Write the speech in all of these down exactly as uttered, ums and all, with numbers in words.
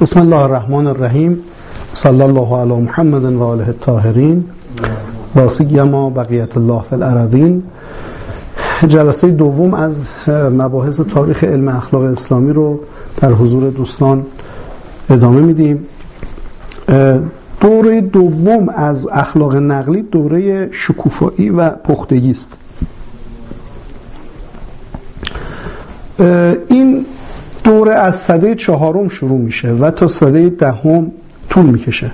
بسم الله الرحمن الرحیم. صلی الله علی محمد و آله الطاهرین با سیما بقیت الله فی الارضین. جلسه دوم از مباحث تاریخ علم اخلاق اسلامی رو در حضور دوستان ادامه میدیم. دوره دوم از اخلاق نقلی دوره شکوفایی و پختگی است. این دوره از سده چهارم شروع میشه و تا سده دهم طول میکشه.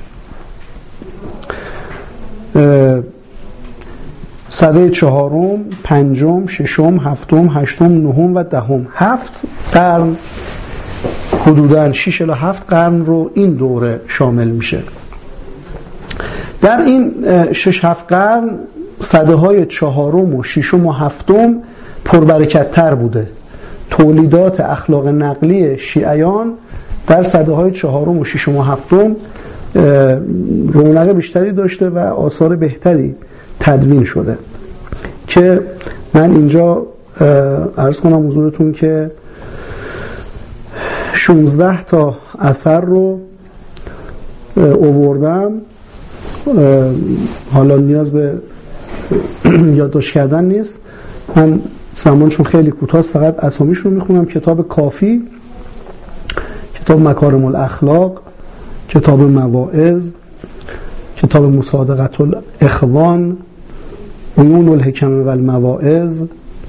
سده چهارم، پنجم، ششم، هفتم، هشتم، نهم و دهم، هفت قرن، حدوداً شش الی هفت قرن رو این دوره شامل میشه. در این شش هفت قرن سده های چهارم و ششم و هفتم پربرکت تر بوده. تولیدات اخلاق نقلی شیعیان در سده های چهارم و ششم و هفتم رونق بیشتری داشته و آثار بهتری تدوین شده که من اینجا عرض کنم حضورتون که شانزده تا اثر رو آوردم. حالا نیاز به یادداشت کردن نیست، من زمان چون خیلی کوتاست فقط اسامیش رو میخونم. کتاب کافی، کتاب مکارم الاخلاق، کتاب مواعظ، کتاب مصادقة الاخوان، عیون الحکم و المواعظ،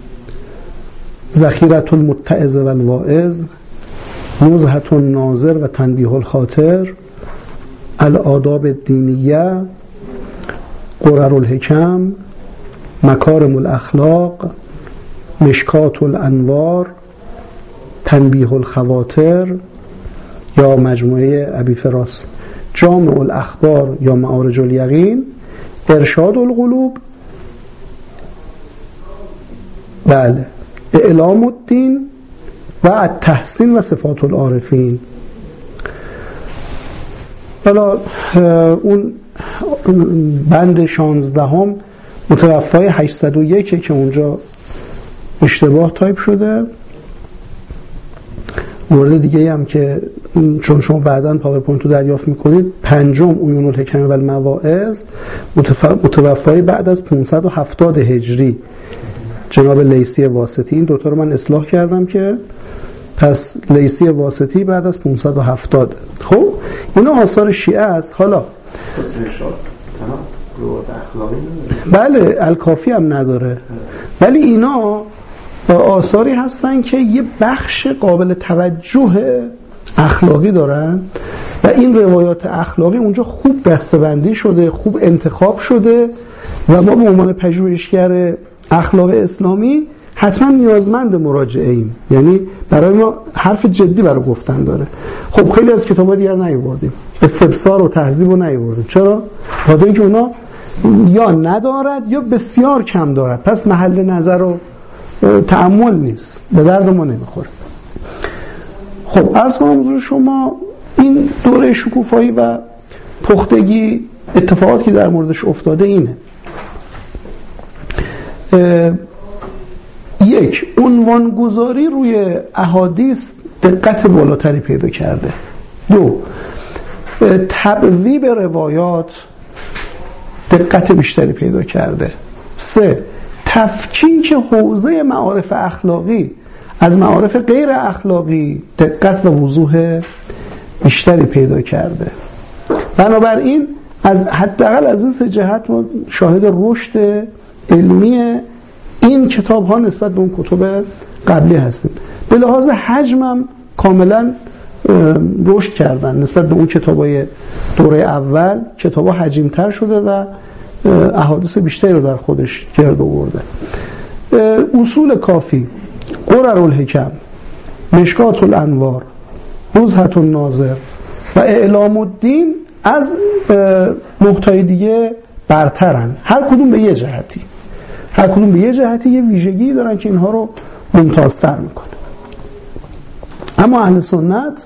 ذخیرة المتعظ و الواعظ، نزهة الناظر و تنبیه الخاطر، الآداب الدینیه، قرر الحکم، مکارم الاخلاق، مشکات الانوار، تنبیه الخواطر یا مجموعه ابی فراس، جامع الاخبار یا معارج الیقین، ارشاد القلوب، بله، اعلام الدین و التحسین و صفات العارفین. حالا اون بند شانزدهم متوفای هشتصد و یک که اونجا اشتباه تایپ شده. مورد دیگه هم که چون شما بعداً پاورپوینت رو دریافت میکنید، پنجم عیون الحکم و المواعظ متوفای بعد از پانصد و هفتاد هجری جناب لیثی واسطی. این دوتا رو من اصلاح کردم که پس لیثی واسطی بعد از پانصد و هفتاد. خب اینا آثار شیعه است. حالا بله الکافی هم نداره، ولی اینا آثاری هستن که یه بخش قابل توجه اخلاقی دارن و این روایات اخلاقی اونجا خوب دسته‌بندی شده، خوب انتخاب شده و ما به عنوان پژوهشگر اخلاق اسلامی حتما نیازمند مراجعه ایم. یعنی برای ما حرف جدی برای گفتن داره. خب خیلی از کتاب‌ها دیگر نیاوردیم، استبصار و تهذیب رو نیاوردیم. چرا؟ خاطر اینکه اونا یا ندارد یا بسیار کم دارد، پس محل نظر و تأمل نیست، به درد ما نمیخوره. خب عرض کنم حضور شما این دوره شکوفایی و پختگی اتفاقاتی که در موردش افتاده اینه: یک، عنوانگذاری روی احادیث دقت بالاتری پیدا کرده. دو، تبویب روایات دقت بیشتری پیدا کرده. سه، تفکیک حوزه معارف اخلاقی از معارف غیر اخلاقی دقت و وضوح بیشتری پیدا کرده. بنابراین از حداقل از این سه جهت ما شاهد رشد علمی این کتاب ها نسبت به اون کتب قبلی هستیم. به لحاظ حجم هم کاملا رشد کردن نسبت به اون کتابای دوره اول. کتاب ها حجیم‌تر شده و احادیث بیشتری رو در خودش گرد آورده. اصول کافی، قرر الحکم، مشکات الانوار، نزهة الناظر و اعلام الدین از محتوای دیگه برترن. هر کدوم به یه جهتی هر کدوم به یه جهتی یه ویژگی دارن که اینها رو ممتازتر میکنه. اما اهل سنت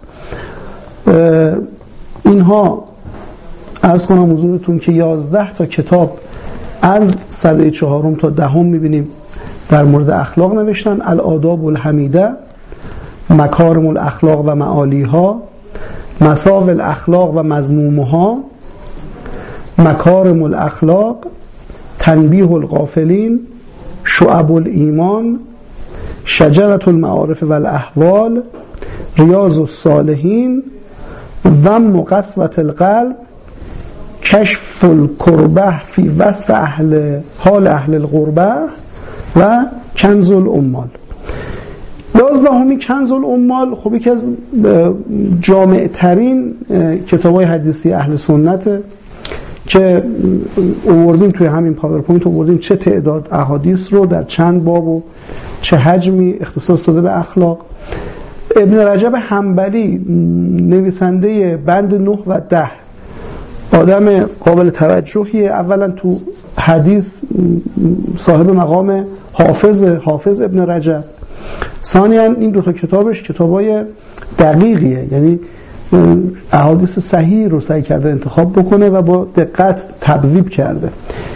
اینها عرض کنم حضورتون که یازده تا کتاب از سده چهارم تا دهم میبینیم در مورد اخلاق نوشتن: الآداب الحمیده، مکارم الاخلاق و معالیها، مساوی الاخلاق و مذمومها، مکارم الاخلاق، تنبیه الغافلین، شعب الایمان، شجرة المعارف و الاحوال، ریاض الصالحین، ضم قسوة القلب، کشف الکربه فی وصف اهل حال اهل الغربه و کنز الاموال. یازدهمی کنز الاموال خب یکی از جامع ترین کتاب‌های حدیثی اهل سنته که آوردیم توی همین پاورپوینت، آوردیم چه تعداد احادیث رو در چند باب و چه حجمی اختصاص داده به اخلاق. ابن رجب حنبلی نویسنده بند نه و ده آدم قابل توجهیه. اولا تو حدیث صاحب مقام حافظ حافظ ابن رجب. ثانیاً این دو تا کتابش کتابای دقیقیه، یعنی احادیث صحیح رو سعی کرده انتخاب بکنه و با دقت تبویب کرده.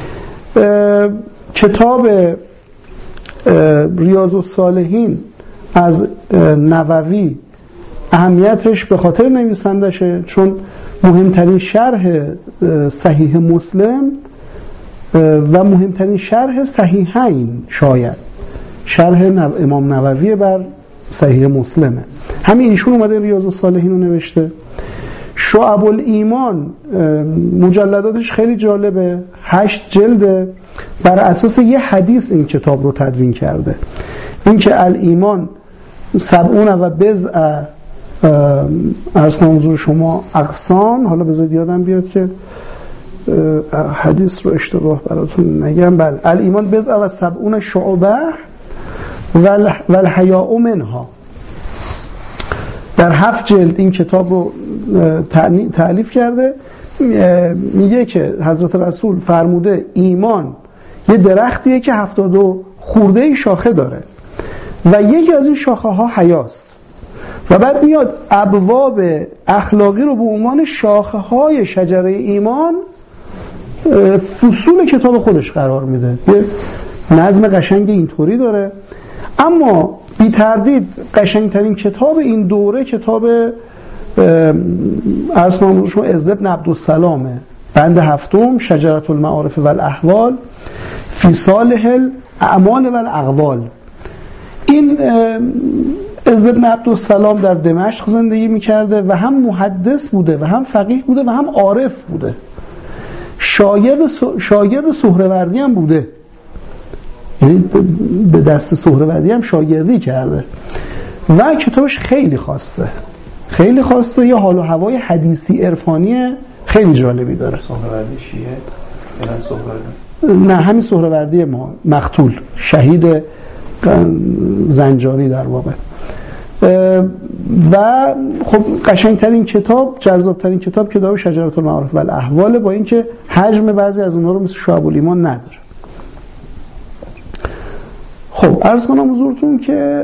کتاب ریاض الصالحین از نووی اهمیتش به خاطر نویسندشه، چون مهمترین شرح صحیح مسلم و مهمترین شرح صحیحین، شاید شرح امام نووی بر صحیح مسلمه. همین ایشون اومده ریاض الصالحین رو نوشته. شعب الایمان مجلداتش خیلی جالبه، هشت جلده، بر اساس یه حدیث این کتاب رو تدوین کرده، این که الایمان سبعون و بضع عرض کنم حضور شما اقسام. حالا بذارید یادم بیاد که حدیث رو اشتباه براتون نگم. بله، الایمان بضع و سبعون شعبه و الحیاء منها. در هفت جلد این کتاب رو تألیف کرده. میگه که حضرت رسول فرموده ایمان یه درختیه که هفتاد و خورده شاخه داره و یکی از این شاخه ها حیاست، و بعد میاد ابواب اخلاقی رو به عنوان شاخه های شجره ایمان فصول کتاب خودش قرار میده. یه نظم قشنگ اینطوری داره. اما بی تردید قشنگترین کتاب این دوره کتاب عرض کنم شما عز بن عبدالسلامه، بند هفتم، شجرة المعارف و الاحوال فی صالح الاعمال و الاقوال. این عز بن عبدالسلام در دمشق زندگی میکرده و هم محدث بوده و هم فقیه بوده و هم عارف بوده. شاگرد شاگرد سهروردی هم بوده، یعنی به دست سهروردی هم شاگردی کرده و کتابش خیلی خواسته خیلی خواسته یه حال و هوای حدیثی عرفانی خیلی جالبی داره. سهروردی شیعه یا سهروردی؟ نه، همین سهروردی ما، مقتول، شهید زنجانی در واقع. و خب قشنگترین کتاب، جذابترین کتاب کتاب شجرة المعارف و الاحوال، با اینکه حجم بعضی از اونها رو مثل شعب الایمان نداره. خب عرض کنم حضورتون که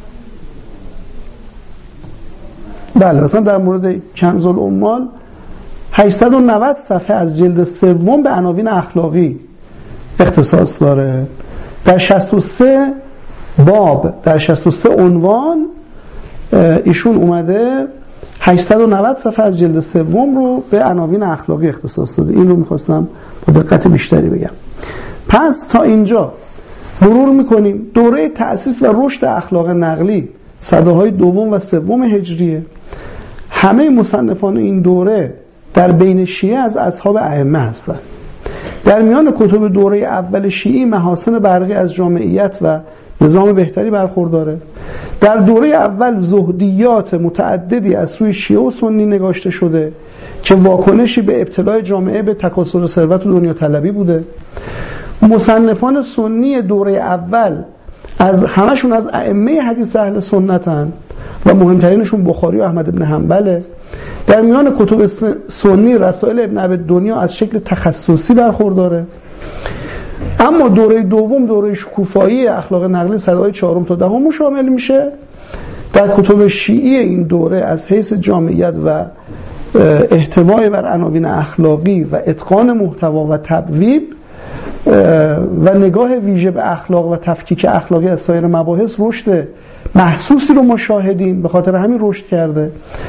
بله مثلا در مورد کنز الاموال هشتصد و نود صفحه از جلد سوم به عناوین اخلاقی اختصاص داره. در شصت و سه باب، در شصت و سه عنوان ایشون اومده هشتصد و نود صفحه از جلد سوم رو به عناوین اخلاقی اختصاص داده. این رو میخواستم با دقت بیشتری بگم. پس تا اینجا مرور میکنیم دوره تأسیس و رشد اخلاق نقلی سده‌های دوم و سوم هجریه. همه مصنفان این دوره در بین شیعه از اصحاب ائمه هستند. در میان کتب دوره اول شیعی محاسن برقی از جامعیت و نظام بهتری برخورداره. در دوره اول زهدیات متعددی از سوی شیعه و سنی نگاشته شده که واکنشی به ابتلاع جامعه به تکاثر ثروت و دنیا طلبی بوده. مصنفان سنی دوره اول از همشون از ائمه حدیث اهل سنتن و مهمترینشون بخاری و احمد بن حنبله. در میان کتب سنی رسائل ابن ابی دنیا از شکل تخصصی برخورداره. اما دوره دوم دوره شکوفایی اخلاق نقلی سده‌های چهارم تا دهم شامل میشه. در کتب شیعی این دوره از حیث جامعیت و احتوای بر عناوین اخلاقی و اتقان محتوا و تبویب و نگاه ویژه به اخلاق و تفکیک اخلاقی از سایر مباحث رشد محسوسی رو مشاهدیم، به خاطر همین رشد کرده.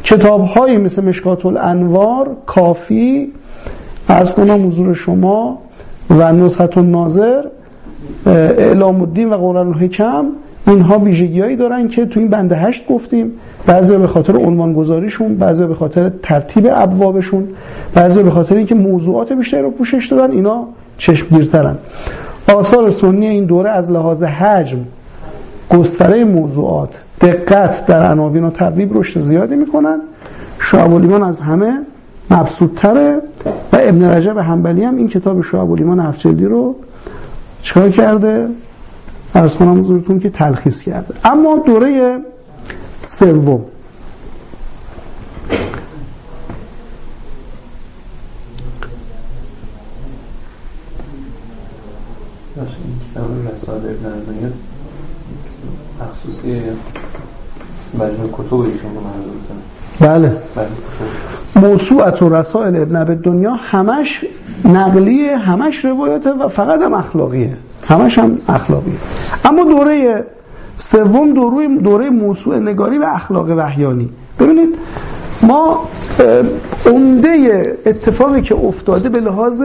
کتاب‌هایی مثل مشکات الانوار، کافی، عرض کنم حضور شما، و نزهة الناظر، اعلام الدین و قرآن الحکم، اینها ویژگی‌هایی دارن که تو این بند هشت گفتیم، بعضی به خاطر عنوان‌گذاریشون، بعضی به خاطر ترتیب ابوابشون، بعضی به خاطر اینکه موضوعات بیشتری رو پوشش دادن، اینا چشمگیرترن. آثار سنی این دوره از لحاظ حجم، گستره موضوعات، دقت در عناوین و تبویب رشد زیادی میکنن. شعب الایمان از همه مبسوط‌تره و ابن رجب حنبلی هم این کتاب شعب الایمان هفت جلدی رو چکار کرده؟ عرض کنم حضورتون که تلخیص کرده. اما دوره سوم، این کتاب رسائل ابن عربی مخصوصی مجموع کتب ایشون رو منظور بله. موسوعت و رسائل ابن ابی دنیا همش نقلیه، همش روایاته و فقط هم اخلاقیه، همش هم اخلاقیه. اما دوره سوم دوره دوره موسوعه نگاری و اخلاق وحیانی. ببینید ما عمده اتفاقی که افتاده به لحاظ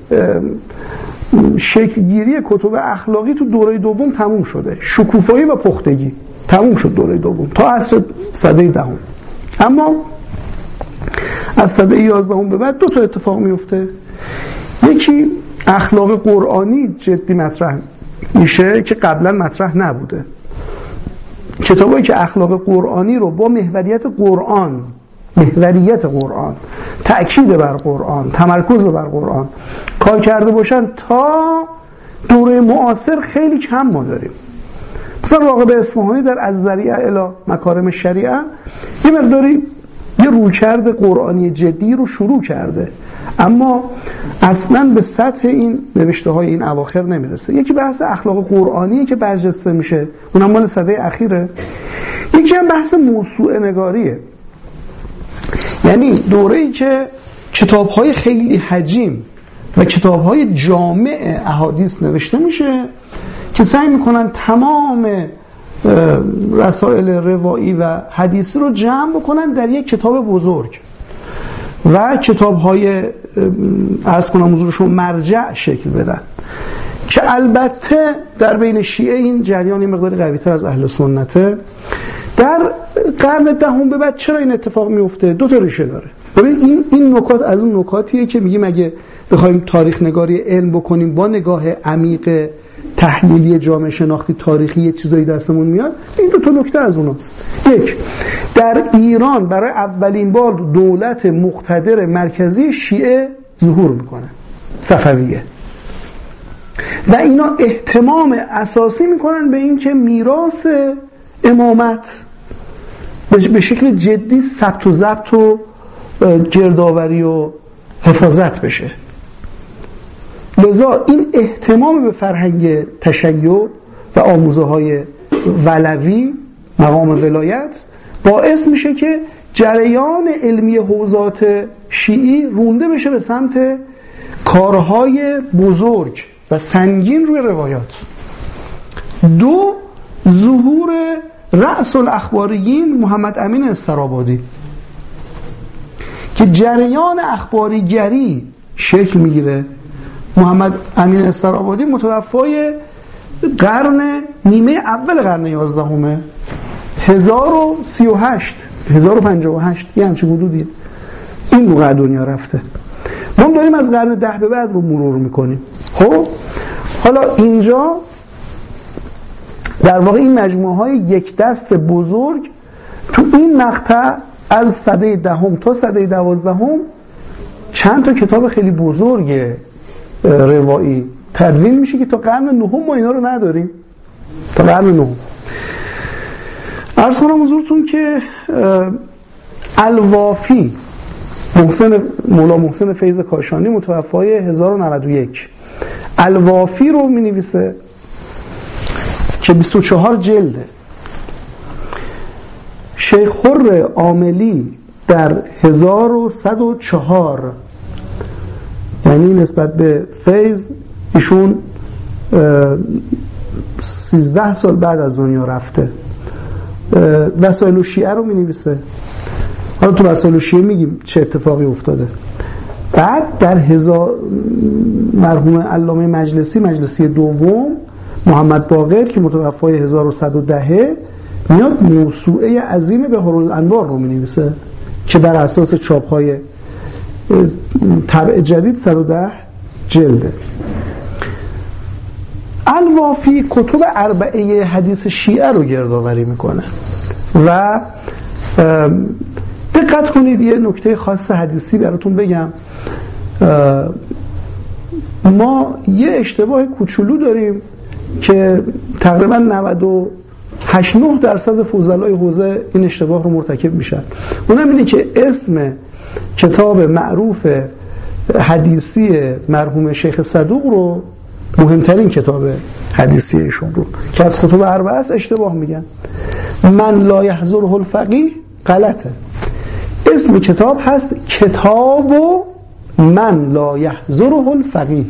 شکلگیری کتب اخلاقی تو دوره دوم تموم شده. شکوفایی و پختگی تموم شد دوره دوم تا عصر سده دهم. اما از سده یازدهم به بعد دو تا اتفاق میفته. یکی اخلاق قرآنی جدی مطرح میشه که قبلا مطرح نبوده. کتابایی که اخلاق قرآنی رو با محوریت قرآن، محوریت قرآن، تأکید بر قرآن، تمرکز بر قرآن کار کرده باشن تا دوره معاصر خیلی کم ما داریم. مثلا راغب اصفهانی در از ذریعه الی مکارم شریعه یه مقداری یه رویکرد قرآنی جدی رو شروع کرده، اما اصلا به سطح این نوشته های این اواخر نمیرسه. یکی بحث اخلاق قرآنیه که برجسته میشه، اونم مال سده اخیره. یکی هم بحث موسوعه نگاریه، یعنی دوره‌ای که کتاب‌های خیلی حجیم و کتاب‌های جامع احادیث نوشته میشه که سعی میکنن تمام رسائل روایی و حدیثی رو جمع بکنن در یک کتاب بزرگ و کتاب‌های عرض کنم حضورشون مرجع شکل بدن، که البته در بین شیعه این جریان یه مقداری قوی‌تر از اهل سنته. در قرن دهم به بعد چرا این اتفاق میفته؟ دو تا ریشه داره. ببین این این نکات از اون نکاتیه که میگیم اگه بخوایم تاریخ نگاری علم بکنیم با نگاه عمیق تحلیلی جامعه شناختی تاریخی یه چیزایی دستمون میاد، این دو تا نکته از اوناست. یک، در ایران برای اولین بار دولت مقتدر مرکزی شیعه ظهور میکنه، صفویه، و اینا اهتمام اساسی میکنن به این که میراث امامت به شکل جدی ثبت و ضبط و گردآوری و حفاظت بشه. لذا این اهتمام به فرهنگ تشیع و آموزه های ولوی، مقام ولایت، باعث میشه که جریان علمی حوزات شیعی رونده بشه به سمت کارهای بزرگ و سنگین روی روایات. دو، ظهور رأس الاخباریین محمد امین استرابادی که جریان اخباریگری شکل میگیره. محمد امین استرابادی متوفای قرن نیمه اول قرن یازدهمه، هزار و سی و هشت هزار و پنجاه و هشت، یه همچه حدودی این موقع دنیا رفته. ما داریم از قرن ده به بعد رو مرور میکنیم. خب حالا اینجا در واقع این مجموعه های یک دست بزرگ تو این مقطع از سده دهم تا سده دوازدهم چند تا کتاب خیلی بزرگ روایی تدوین میشه که تا قرن نهم ما اینا رو نداریم. تا قرن نهم عرض کنم حضورتون که الوافی محسن مولا محسن فیض کاشانی متوفای هزار و نود و یک الوافی رو می نویسه که بیست و چهار جلده. شیخ حر عاملی در هزار و صد و چهار، یعنی نسبت به فیض ایشون سیزده سال بعد از دنیا رفته، وسائل الشیعه رو می نویسه. حالا تو رسائل شیعه میگیم چه اتفاقی افتاده. بعد در هزار مرحوم علامه مجلسی مجلسی دوم محمد باقر که متوفای هزار و صد و ده میاد موسوعه عظیم بهارالانوار رو می‌نویسه که بر اساس چاپ‌های طبع جدید صد و ده جلده. الوافی کتب اربعه حدیث شیعه رو گردآوری میکنه و دقت کنید یه نکته خاص حدیثی براتون بگم. ما یه اشتباه کوچولو داریم که تقریبا نود و هشت نه درصد فضلای حوزه این اشتباه رو مرتکب میشن. اونم اینه که اسم کتاب معروف حدیثی مرحوم شیخ صدوق رو، مهمترین کتاب حدیثی ایشون رو که از کتب اربعه است، اشتباه میگن. من لا یحضره الفقیه غلطه. اسم کتاب هست کتاب من لا یحضره الفقیه.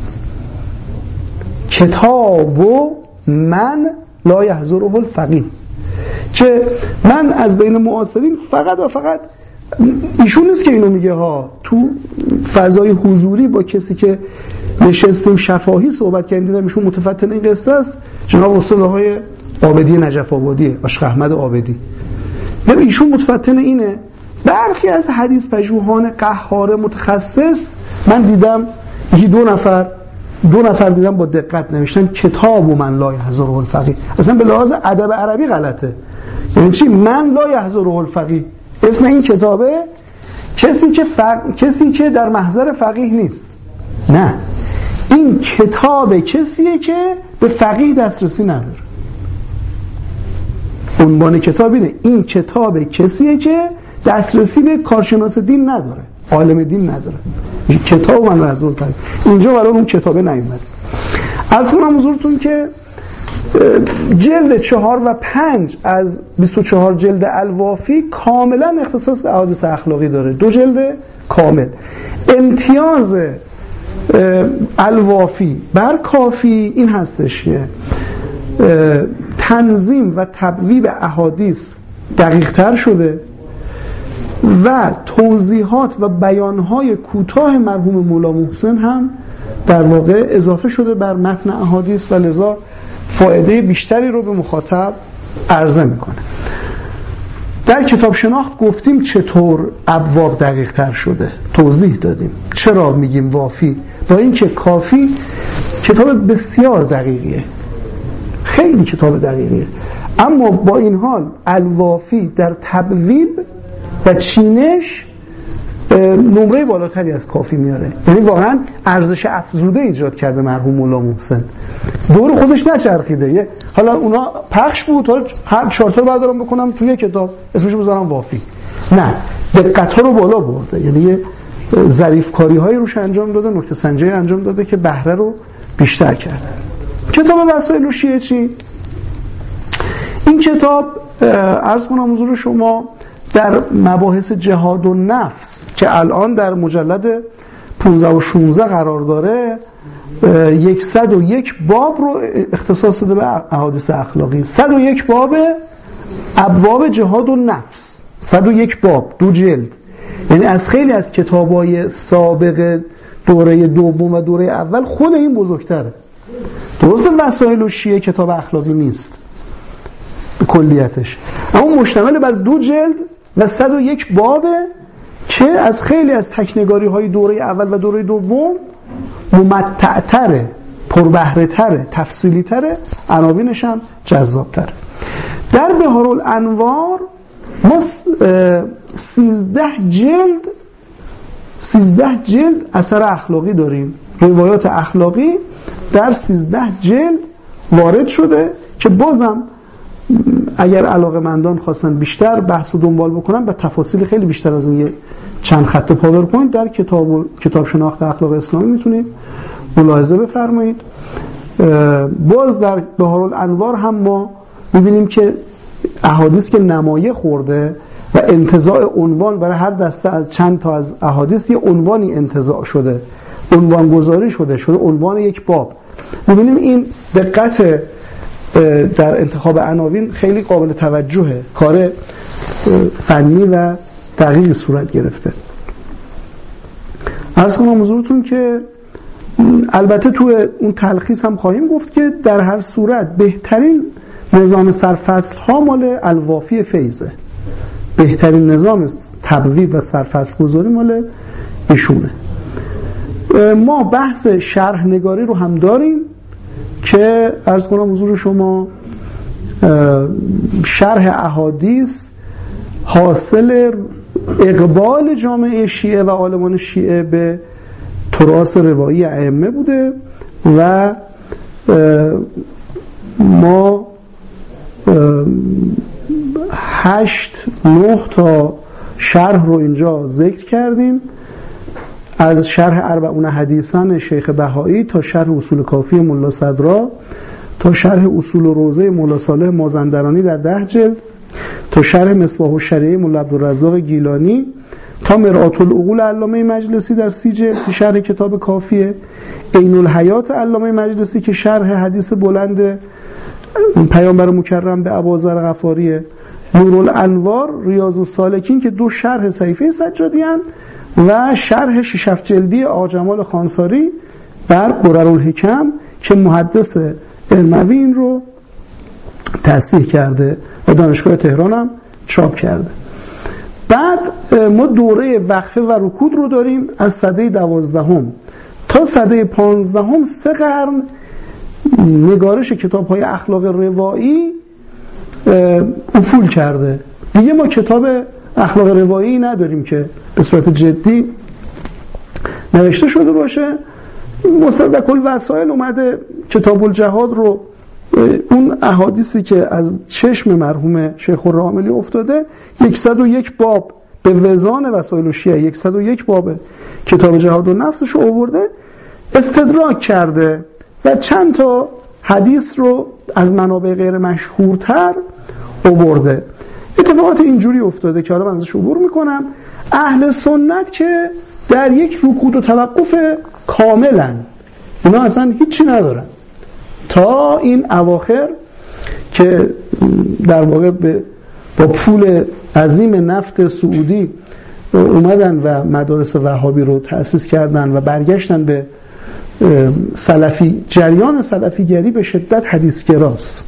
کتاب من لا یحضره الفقیه، که من از بین معاصرین فقط و فقط ایشون نیست که اینو میگه ها، تو فضای حضوری با کسی که نشستیم شفاهی صحبت کردیم دیدم ایشون متفتن این قصه است، جناب استاد آقای عابدی نجف آبادی، عاشق احمد عابدی. دیدم ایشون متفتن اینه. برخی از حدیث پژوهان قهار متخصص من دیدم یکی دو نفر دو نفر دیدم با دقت نوشتن کتاب من لا یحضره الفقیه. اصلا به لحاظ ادب عربی غلطه. یعنی چی؟ من لا یحضره الفقیه، اسم این کتابه کسی که فق... کسی که در محضر فقیه نیست. نه، این کتاب کسیه که به فقیه دسترسی نداره. عنوان کتاب اینه، این کتاب کسیه که دسترسی به کارشناس دین نداره، عالم دین نداره. این کتاب من رسول کرد اینجا برای اون کتابه نیومد. از کنم حضورتون که جلد چهار و پنج از بیست و چهار جلد الوافی کاملا اختصاص به احادیث اخلاقی داره، دو جلد کامل. امتیاز الوافی بر کافی این هستش که تنظیم و تبویب احادیث دقیق تر شده و توضیحات و بیانهای کوتاه مرحوم مولا محسن هم در واقع اضافه شده بر متن احادیث و لذا فایده بیشتری رو به مخاطب عرضه میکنه. در کتاب شناخت گفتیم چطور ابواب دقیق تر شده، توضیح دادیم چرا میگیم وافی، با اینکه کافی کتاب بسیار دقیقیه، خیلی کتاب دقیقیه، اما با این حال الوافی در تبویب و چینش نمره بالاتری از کافی میاره. یعنی واقعا ارزش افزوده ایجاد کرده مرحوم مولا محسن، دور خودش نچرخیده. حالا اونا پخش بود، حالا هر چهار تا رو بردارم بکنم توی کتاب اسمش بذارم وافی، نه، دقت ها رو بالا برده. یعنی یه ظریف کاری هایی روش انجام داده، نکته سنجی انجام داده که بهره رو بیشتر کرده. کتاب وسائل شیعه چی؟ این کتاب عرض کنم حضور شما در مباحث جهاد و نفس که الان در مجلد پانزده و شانزده قرار داره، صد و یک باب رو اختصاص داده به احادیث اخلاقی. صد و یک باب ابواب جهاد و نفس، صد و یک باب، دو جلد. یعنی از خیلی از کتابای سابق دوره دوم و دوره اول خود این بزرگتره. درسته وسائل شیعه کتاب اخلاقی نیست به کلیتش، اما مشتمل بر دو جلد و صد و یک بابه که از خیلی از تکنگاری های دوره اول و دوره دوم ممتع‌تره، پربهره‌تره، تفصیلی‌تره، عناوینش هم جذاب‌تره. در بهارالانوار ما سیزده جلد سیزده جلد اثر اخلاقی داریم، روایات اخلاقی در سیزده جلد وارد شده که بازم اگر علاقه‌مندان خواستن بیشتر بحث و دنبال بکنن و تفاصیل خیلی بیشتر از این یه چند خط پاور کنید در کتاب کتاب شناخت اخلاق اسلامی میتونید ملاحظه بفرمایید. باز در بهارالانوار هم ما میبینیم که احادیث که نمایه خورده و انتزاع عنوان برای هر دسته از چند تا از احادیث یه عنوانی انتزاع شده، عنوان گذاری شده شده عنوان یک باب. میبینیم این دقت در انتخاب عناوین خیلی قابل توجهه، کار فنی و دقیق صورت گرفته. عرض کنم حضورتون که البته تو اون تلخیص هم خواهیم گفت که در هر صورت بهترین نظام سرفصل ها مال الوافی فیضه، بهترین نظام تبویب و سرفصل گذاری مال ایشونه. ما بحث شرح نگاری رو هم داریم که عرض کنم حضور شما شرح احادیث حاصل اقبال جامعه شیعه و عالمان شیعه به تراث روایی ائمه بوده و ما هشت نه تا شرح رو اینجا ذکر کردیم، از شرح اربعون حدیثن شیخ بهایی تا شرح اصول کافی ملا صدرا تا شرح اصول روضه مولا صالح مازندرانی در ده جلد تا شرح مصباح الشریعه مولا عبدالرزاق گیلانی تا مرآت العقول علامه مجلسی در سی جلد که شرح کتاب کافیه، عین الحیات علامه مجلسی که شرح حدیث بلند پیامبر مکرم به ابوذر غفاریه، نورالانوار ریاض السالکین که دو شرح صحیفه سجادیان و شرح شش هفت جلدی آقا جمال خانساری بر قررالحکم که محدث علموی این رو تصحیح کرده و دانشگاه تهران هم چاپ کرده. بعد ما دوره وقفه و رکود رو داریم از سده دوازدهم تا سده پانزدهم، سه قرن نگارش کتاب های اخلاق روایی افول کرده. دیگه ما کتاب اخلاق روایی نداریم که به صورت جدی نوشته شده باشه. مصدق الوسائل اومده کتاب الجهاد رو، اون احادیثی که از چشم مرحوم شیخ الراملی افتاده، صد و یک باب به وزان وسائل الشیعه، صد و یک باب کتاب جهاد و نفسش رو آورده استدراک کرده و چند تا حدیث رو از منابع غیر مشهورتر آورده. اتفاقات اینجوری افتاده که حالا من ازش عبور میکنم. اهل سنت که در یک رکود و توقف کاملا، اینا اصلا هیچی ندارن تا این اواخر که در واقع با پول عظیم نفت سعودی اومدن و مدارس وهابی رو تأسیس کردن و برگشتن به سلفی، جریان سلفی گری به شدت حدیث گراست،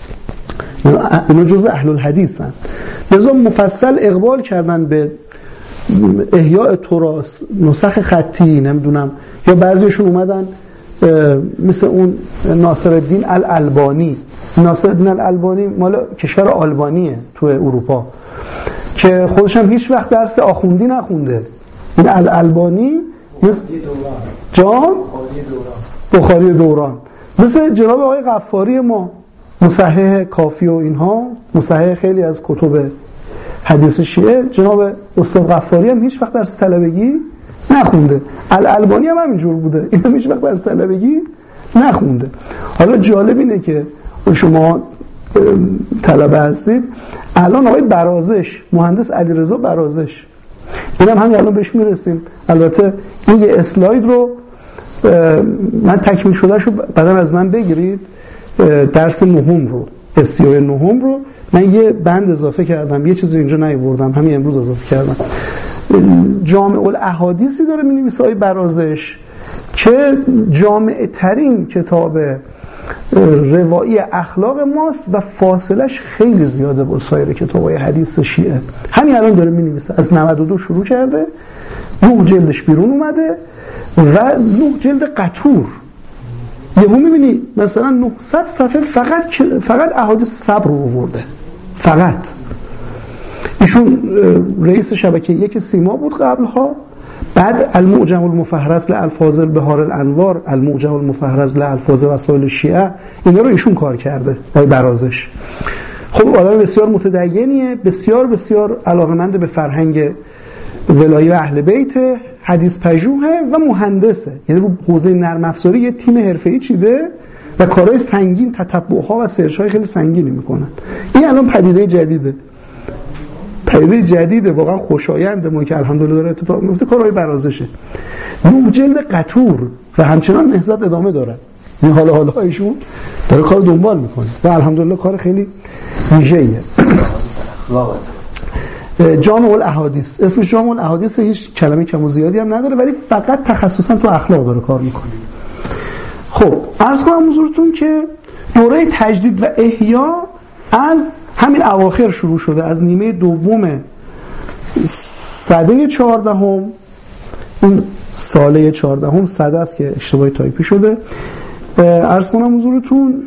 اینا جزء اهل الحدیث هستن، لذا مفصل اقبال کردن به احیاء تراث، نسخ خطی، نمیدونم، یا بعضیشون اومدن مثل اون ناصر الدین الالبانی. ناصر الدین الالبانی مال کشور آلبانیه تو اروپا که خودش هم هیچ وقت درس آخوندی نخونده. این الالبانی مثل جان بخاری دوران، مثل جناب آقای غفاری ما مصحح کافی و اینها، مصحح خیلی از کتب حدیث شیعه. جناب استاد غفاری هم هیچ وقت درس طلبگی نخونده. الالبانی هم همینجور بوده، این هم هیچ وقت درس طلبگی نخونده. حالا جالب اینه که شما طلبه هستید، الان آقای برازش، مهندس علیرضا برازش، این هم همین الان بهش میرسیم. البته این یه اسلاید رو من تکمیل شده شو بعداً از من بگیرید، درس نهم رو، استیای نهم رو من یه بند اضافه کردم، یه چیزی اینجا نیاوردم، همین امروز اضافه کردم. جامع الاحادیثی داره می‌نویسه آقای برازش که جامع ترین کتاب روایی اخلاق ماست و فاصلش خیلی زیاده با سایر کتاب‌های حدیث شیعه. همین الان داره می‌نویسه، از نود و دو شروع کرده، نه جلدش بیرون اومده و نه جلد قطور. یهو می‌بینی مثلا نهصد صفحه فقط فقط احادیث صبر رو آورده، فقط. ایشون رئیس شبکه یک سیما بود قبلها، بعد المعجم المفهرس لالفاظ البحار الانوار، المعجم المفهرس لالفاظ وسائل الشیعه، اینا رو ایشون کار کرده آقای برازش. خب آدم بسیار متدینیه، بسیار بسیار علاقه‌مند به فرهنگ ولایی و اهل بیت، حدیث پژوهه و مهندسه، یعنی رو حوزه نرم افزاری یه تیم حرفه‌ای چیده و کارهای سنگین، تتبعها و سرچ‌های خیلی سنگینی میکنن. این الان پدیده جدیده، پدیده جدیده واقعا خوشاینده، ما که الحمدلله داره اتفاق میفته، کارهای برازشه. نه جلد قطور و همچنان نهضت ادامه داره. این حالا حالا ایشون داره کار دنبال میکنه و الحمدلله کار خیلی ویژه‌ایه. جامع الاحادیث. اسمش جامع الاحادیث، هیچ کلمه کم و زیادی هم نداره، ولی فقط تخصصا تو اخلاق داره کار میکنه. خب عرض کنم حضورتون که دوره تجدید و احیا از همین اواخر شروع شده، از نیمه دوم سده چهاردهم، این ساله چهاردهم سده است که اشتباهی تایپی شده، عرض کنم حضورتون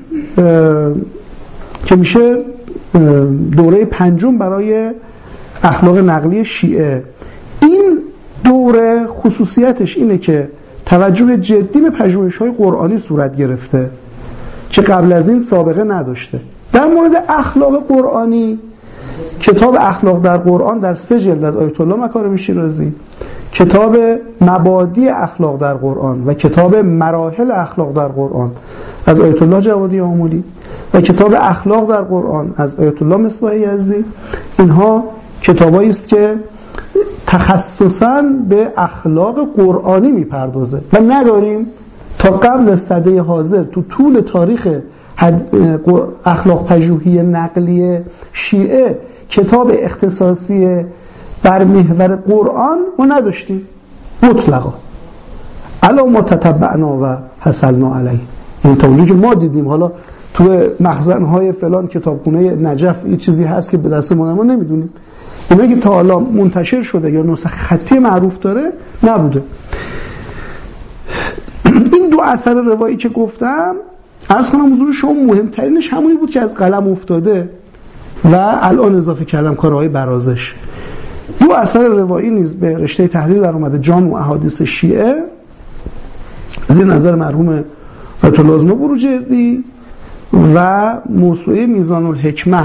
که میشه دوره پنجم برای اخلاق نقلی شیعه. این دوره خصوصیتش اینه که توجه جدی به پژوهش‌های قرآنی صورت گرفته که قبل از این سابقه نداشته. در مورد اخلاق قرآنی، کتاب اخلاق در قرآن در سه جلد از آیت الله مکارم شیرازی، کتاب مبادی اخلاق در قرآن و کتاب مراحل اخلاق در قرآن از آیت الله جوادی آمولی و کتاب اخلاق در قرآن از آیت الله مصباح یزدی، اینها کتابایی است که تخصصاً به اخلاق قرآنی میپردازه و نداریم تا قبل از سده حاضر تو طول تاریخ اخلاق پژوهی نقلی شیعه کتاب اختصاصی بر محور قرآن ما نداشتیم مطلقا. الا ما تتبعنا و حصلنا علیه، این تا اونجایی که ما دیدیم. حالا تو مخزن‌های فلان کتابخونه نجف این چیزی هست که به دست ما ما نمیدونیم. اینایی که تا حالا منتشر شده یا نسخه خطی معروف داره نبوده. این دو اثر روایی که گفتم عرض کنم حضور شما مهمترینش همونی بود که از قلم افتاده و الان اضافه کردم کارهای برازش. دو اثر روایی نیز به رشته تحلیل در اومده، جامع احادیث شیعه زیر نظر مرحوم آیت الله اعظم بروجردی و موسوعه میزان الحکمه.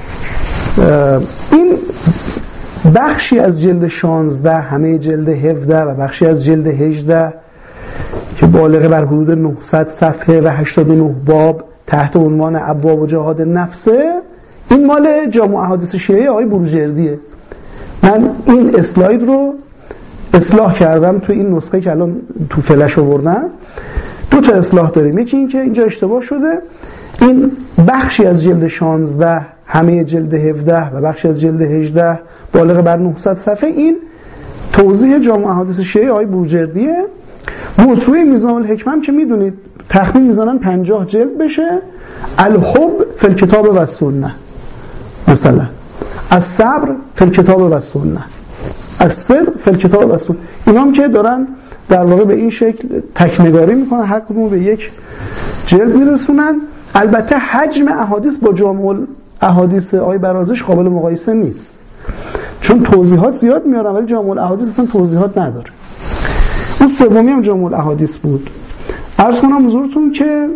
این بخشی از جلد شانزده، همه جلد هفده و بخشی از جلد هجده که بالغ بر حدود نهصد صفحه و هشتاد و نه باب تحت عنوان ابواب و جهاد نفسه، این مال جامع احادیث شیعه آقای بروجردیه. من این اسلاید رو اصلاح کردم تو این نسخه که الان تو فلش آوردم. دو تا اصلاح داریم، یکی این که اینجا اشتباه شده، این بخشی از جلد شانزده، همه جلد هفده و بخشی از جلد هجده بالغ بر نهصد صفحه، این توضیح جامع احادیث شیعه آقای بروجردیه. موسوعه میزان الحکمه هم که میدونید تخمین میزنن پنجاه جلد بشه. الحب فی الکتاب و سنه، مثلا الصبر فی الکتاب و سنه، الصدق فی الکتاب و سنه، اینا هم که دارن در واقع به این شکل تکنگاری میکنن، هر کدوم به یک جلد میرسونن. البته حجم احادیث با جامع احادیث آقای برازش قابل مقایسه نیست، چون توضیحات زیاد میارن ولی جامع الاحادیث اصلا توضیحات نداره. اون سومی هم جامع الاحادیث بود. عرض کنم حضورتون که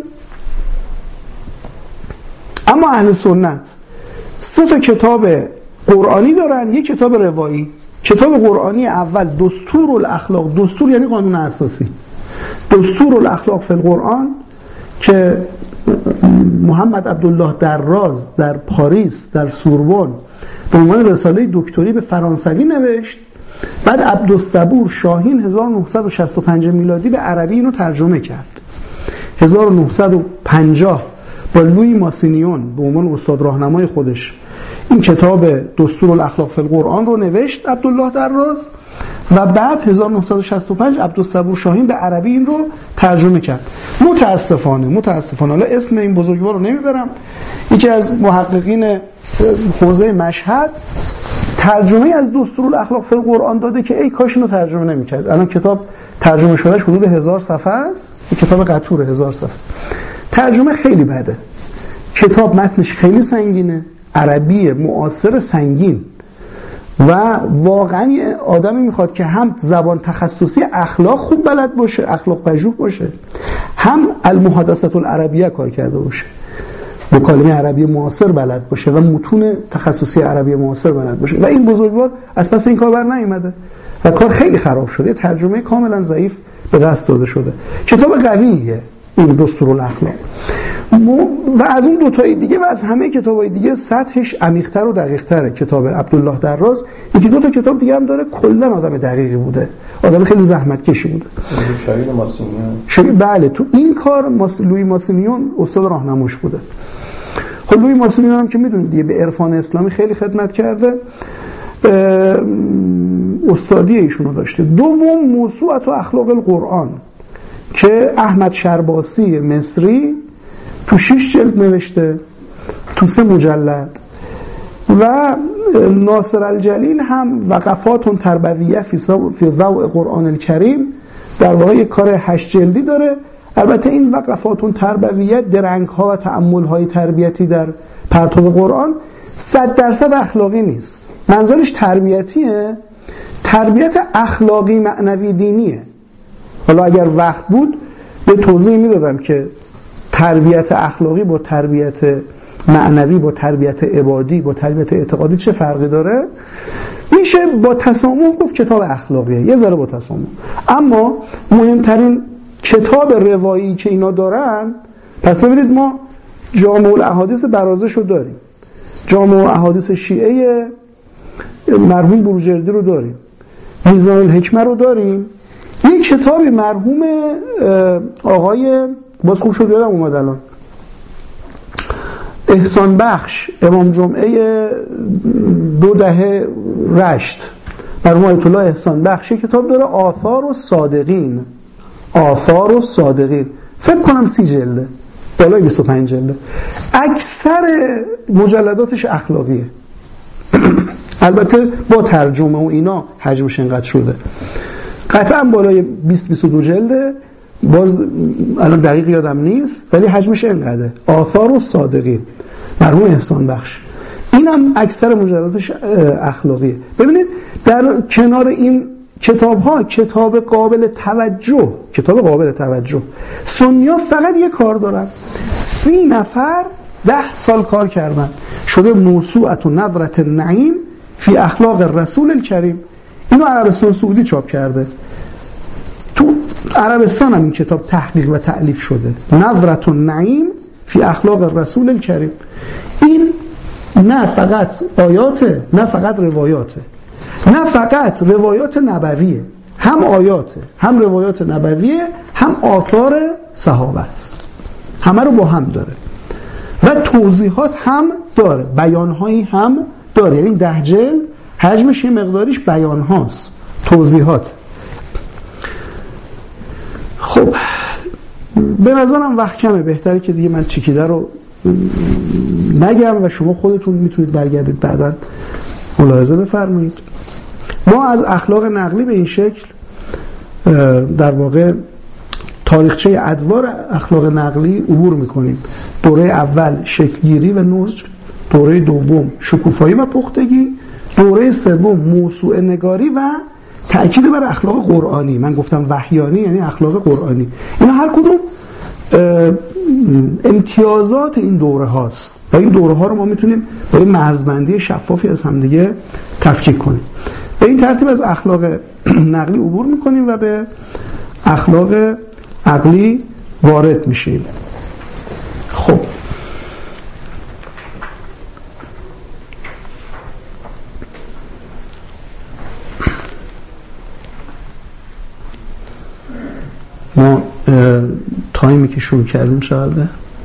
اما اهل سنت سه تا کتاب قرآنی دارن، یک کتاب روایی. کتاب قرآنی اول دستور الاخلاق، دستور یعنی قانون اساسی، دستور الاخلاق فی القرآن که محمد عبدالله دراز در پاریس در سوربن به عنوان رساله دکتری به فرانسوی نوشت. بعد عبدالصبور شاهین هزار و نهصد و شصت و پنج میلادی به عربی اینو ترجمه کرد. هزار و نهصد و پنجاه با لویی ماسینیون به عنوان استاد راهنمای خودش این کتاب دستور الاخلاق فی القرآن رو نوشت عبدالله دراز و بعد هزار و نهصد و شصت و پنج عبدالصبور شاهین به عربی این رو ترجمه کرد. متاسفانه متاسفانه حالا اسم این بزرگوار رو نمیبرم، یکی از محققین حوزه مشهد ترجمه از دستور الاخلاق فی القرآن داده که ای کاش اینو ترجمه نمی‌کرد. الان کتاب ترجمه شدهش حدود هزار صفحه است، این کتاب قطوره هزار صفحه. ترجمه خیلی بده، کتاب متنش خیلی سنگینه، عربی معاصر سنگین و واقعا آدمی میخواد که هم زبان تخصصی اخلاق خوب بلد باشه، اخلاق پژوه باشه، هم المحادثه العربیه کار کرده باشه، مکالمه عربی معاصر بلد باشه و متون تخصصی عربی معاصر بلد باشه. و این بزرگوار از پس این کار بر نیامده و کار خیلی خراب شده، ترجمه کاملا ضعیف به دست داده شده. کتاب قویه این دستور الاخلاق و از اون دو تای دیگه و از همه کتابای دیگه سطحش عمیق‌تر و دقیق‌تره. کتاب عبدالله دراز یکی دو تا کتاب دیگه هم داره، کلا آدم دقیقی بوده، آدم خیلی زحمتکشی بوده. شاید ماسینیون شاید بله تو این کار ماس... لویی ماسینیون استاد راهنماش بوده. خب لویی ماسینیون هم که میدونید دیگه به عرفان اسلامی خیلی خدمت کرده استادی ایشونو داشته. دوم موسوعه و اخلاق القرآن که احمد شرباسی مصری تو شش جلد نوشته، تو سه مجلد. و ناصر الجلیل هم وقفات تربویه فی ضوء قرآن الکریم، در واقع یک کار هشت جلدی داره. البته این وقفات تربویه، درنگ ها و تأمل های تربیتی در پرتو قرآن، صد درصد اخلاقی نیست. منظرش تربیتیه، تربیت اخلاقی معنوی دینیه. حالا اگر وقت بود به توضیح میدادم که تربیت اخلاقی با تربیت معنوی، با تربیت عبادی، با تربیت اعتقادی چه فرقی داره. میشه با تسامح گفت کتاب اخلاقیه، یه ذره با تسامح. اما مهمترین کتاب روایی که اینا دارن، پس ببینید ما جامع الاحادیث برازش رو داریم، جامع الاحادیث شیعه مرحوم بروجردی رو داریم، میزان الحکمه رو داریم، یک کتابی مرحوم آقای باز خوب شد یادم اومد الان، احسان بخش، امام جمعه دو دهه رشت، مرحوم آیت الله احسان بخش کتاب داره، آثار و صادقین، آثار و صادقین، فکر کنم سی جلده، بالای بیست و پنج جلده. اکثر مجلداتش اخلاقیه. البته با ترجمه و اینا حجمش اینقدر شده، قطعا بالای بیست بیست و دو جلده، باز الان دقیق یادم نیست، ولی حجمش اینقدره. آثار و صادقین، مرحوم احسان بخش، اینم اکثر مجلداتش اخلاقیه. ببینید در کنار این کتاب ها کتاب قابل توجه، کتاب قابل توجه، سنی‌ها فقط یه کار دارن، سی نفر ده سال کار کردن، شده موسوعه و نظرة النعیم فی اخلاق الرسول الکریم. اینو عربستان سعودی چاپ کرده، تو عربستان هم این کتاب تحقیق و تألیف شده، نظرة النعیم فی اخلاق الرسول الکریم. این نه فقط آیاته، نه فقط روایاته، نه فقط روایات نبویه، هم آیاته، هم روایات نبویه، هم آثار صحابه است، همه رو با هم داره و توضیحات هم داره، بیانهایی هم داره. یعنی ده جلد حجمش یه مقداریش بیان هاست، توضیحات. خب به نظرم وقت کمه، بهتره که دیگه من چکیده رو نگم و شما خودتون میتونید برگردید بعداً ملاحظه بفرمایید. ما از اخلاق نقلی به این شکل در واقع تاریخچه ادوار اخلاق نقلی عبور میکنیم. دوره اول شکلگیری و نضج، دوره دوم شکوفایی و پختگی، دوره سوم موسوعه نگاری و تأکید بر اخلاق قرآنی. من گفتم وحیانی یعنی اخلاق قرآنی. اینا هر کدوم امتیازات این دوره هاست و این دوره ها رو ما میتونیم با این مرزبندی شفافی از همدیگه تفکیک کنیم. به این ترتیب از اخلاق نقلی عبور میکنیم و به اخلاق عقلی وارد میشیم. خب ما تایمی که شروع کردیم چقدره؟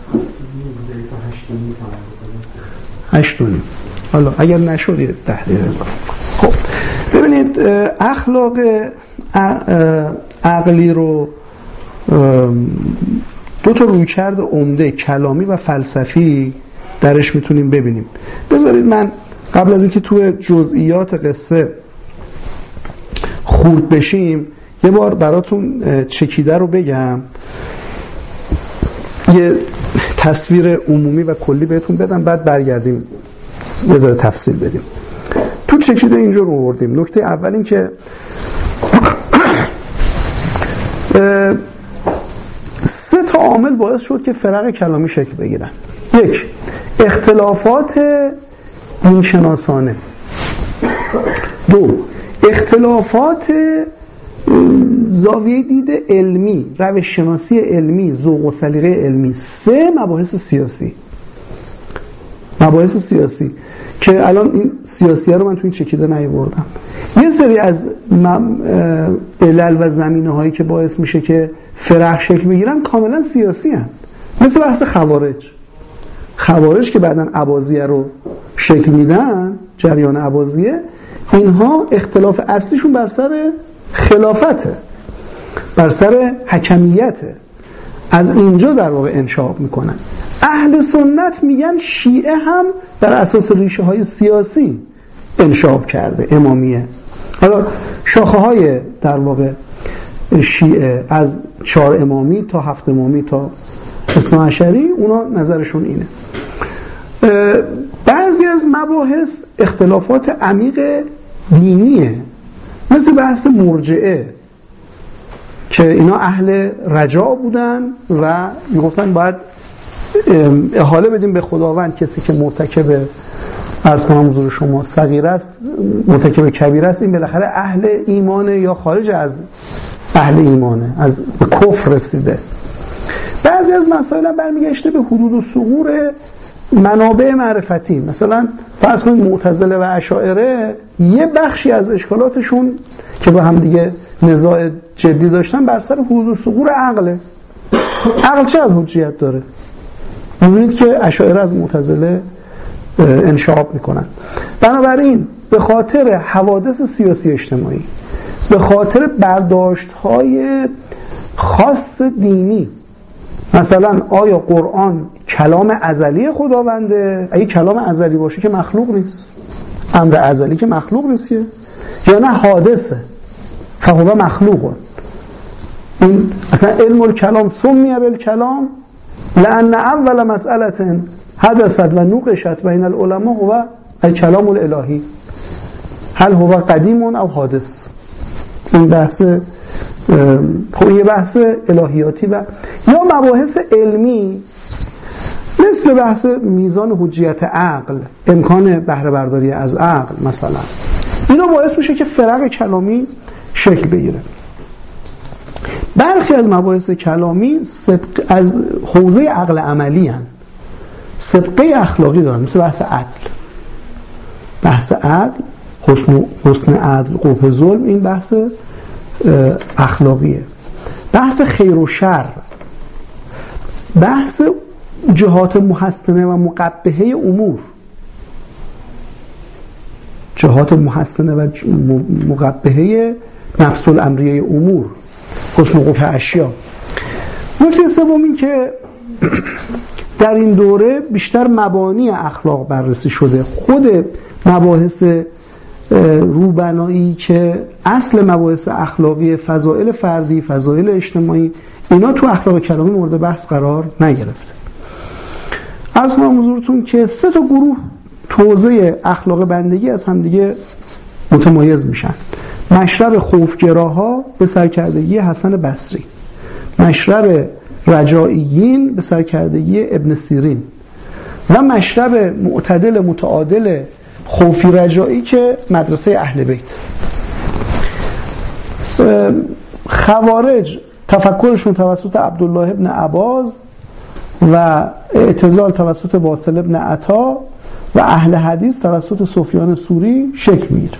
هشت و نیم. حالا اگر نشد یه ده دقیقه. خب ببینید اخلاق عقلی رو دو تا رویکرد عمده کلامی و فلسفی درش میتونیم ببینیم. بذارید من قبل از اینکه توی جزئیات قصه خورد بشیم یه بار براتون چکیده رو بگم، یه تصویر عمومی و کلی بهتون بدم، بعد برگردیم یه ذره تفصیل بدیم. تو چکیده اینجا رو آوردیم. نکته اول این که سه تا عامل باعث شد که فرق کلامی شکل بگیرن. یک، اختلافات دینشناسانه. دو، اختلافات زاویه دید علمی، روش شناسی علمی، ذوق و سلیقه علمی. سه، مباحث سیاسی. مباحث سیاسی که الان این سیاسیه رو من تو این چکیده نیاوردم. یه سری از علل و زمینه هایی که باعث میشه که فرق شکل بگیرن کاملا سیاسی هستند. مثل بحث خوارج. خوارج که بعدن اباضیه رو شکل میدن، جریان اباضیه، اینها اختلاف اصلیشون بر سر خلافته، بر سر حکمیته. از اینجا در واقع انشاب میکنن. اهل سنت میگن شیعه هم بر اساس ریشه های سیاسی انشاب کرده، امامیه. حالا شاخه های در واقع شیعه از چهار امامی تا هفت امامی تا اثنا عشری، اونا نظرشون اینه. بعضی از مباحث اختلافات عمیق دینیه، مثل بحث مرجعه که اینا اهل رجاء بودن و میگفتن باید احاله بدیم به خداوند کسی که مرتکب عرض کنم حضور شما صغیر است، مرتکب کبیر است، این بالاخره اهل ایمانه یا خارج از اهل ایمانه، از به کفر رسیده. بعضی از مسائل هم برمیگشته به حدود و ثغور منابع معرفتی. مثلا فرض کنید معتزله و اشاعره یه بخشی از اشکالاتشون که با هم دیگه نزاع جدی داشتن بر سر حدود و ثغور عقله. عقل چقدر حجیت داره؟ می‌بینید که اشاعره از معتزله انشعاب میکنن. بنابراین به خاطر حوادث سیاسی اجتماعی، به خاطر برداشت‌های خاص دینی، مثلا آیا قرآن کلام ازلی خداونده؟ اگه کلام ازلی باشه که مخلوق نیست، امر ازلی که مخلوق نیست، یا نه حادثه فهو مخلوق. این اصلا علم الکلام سمی بالکلام لان اول مسئله حدثت و نوقشت بین العلماء هو الکلام الالهی هل هو قدیم او حادث. این بحث خب یه بحث الهیاتی و یا مباحث علمی مثل بحث میزان حجیت عقل، امکان بهره برداری از عقل مثلا، اینا باعث میشه که فرق کلامی شکل بگیره. برخی از مباحث کلامی صدق از حوزه عقل عملی هن، صدقه اخلاقی دارن، مثل بحث عدل. بحث عدل، حسن, حسن عدل، قبح ظلم، این بحث اخلاقیه. بحث خیر و شر، بحث جهات محسنه و مقبحه امور، جهات محسنه و مقبحه نفس الامریه امور، حسن و قبح اشیا. نکته سوم این که در این دوره بیشتر مبانی اخلاق بررسی شده. خود مباحث روبنایی که اصل مباحث اخلاقی، فضائل فردی، فضائل اجتماعی، اینا تو اخلاق کلامی مورد بحث قرار نگرفته. عرض کنم حضورتون که سه تا گروه توزیع اخلاق بندگی از هم دیگه متمایز میشن. مشرب خوفگراها به سرکردگی حسن بصری، مشرب رجائیین به سرکردگی ابن سیرین، و مشرب معتدل متعادل خوفی رجایی که مدرسه اهل بیت. خوارج تفکرشون توسط عبدالله ابن عباس و اعتزال توسط واصل ابن عطا و اهل حدیث توسط سفیان ثوری شکل میگیره.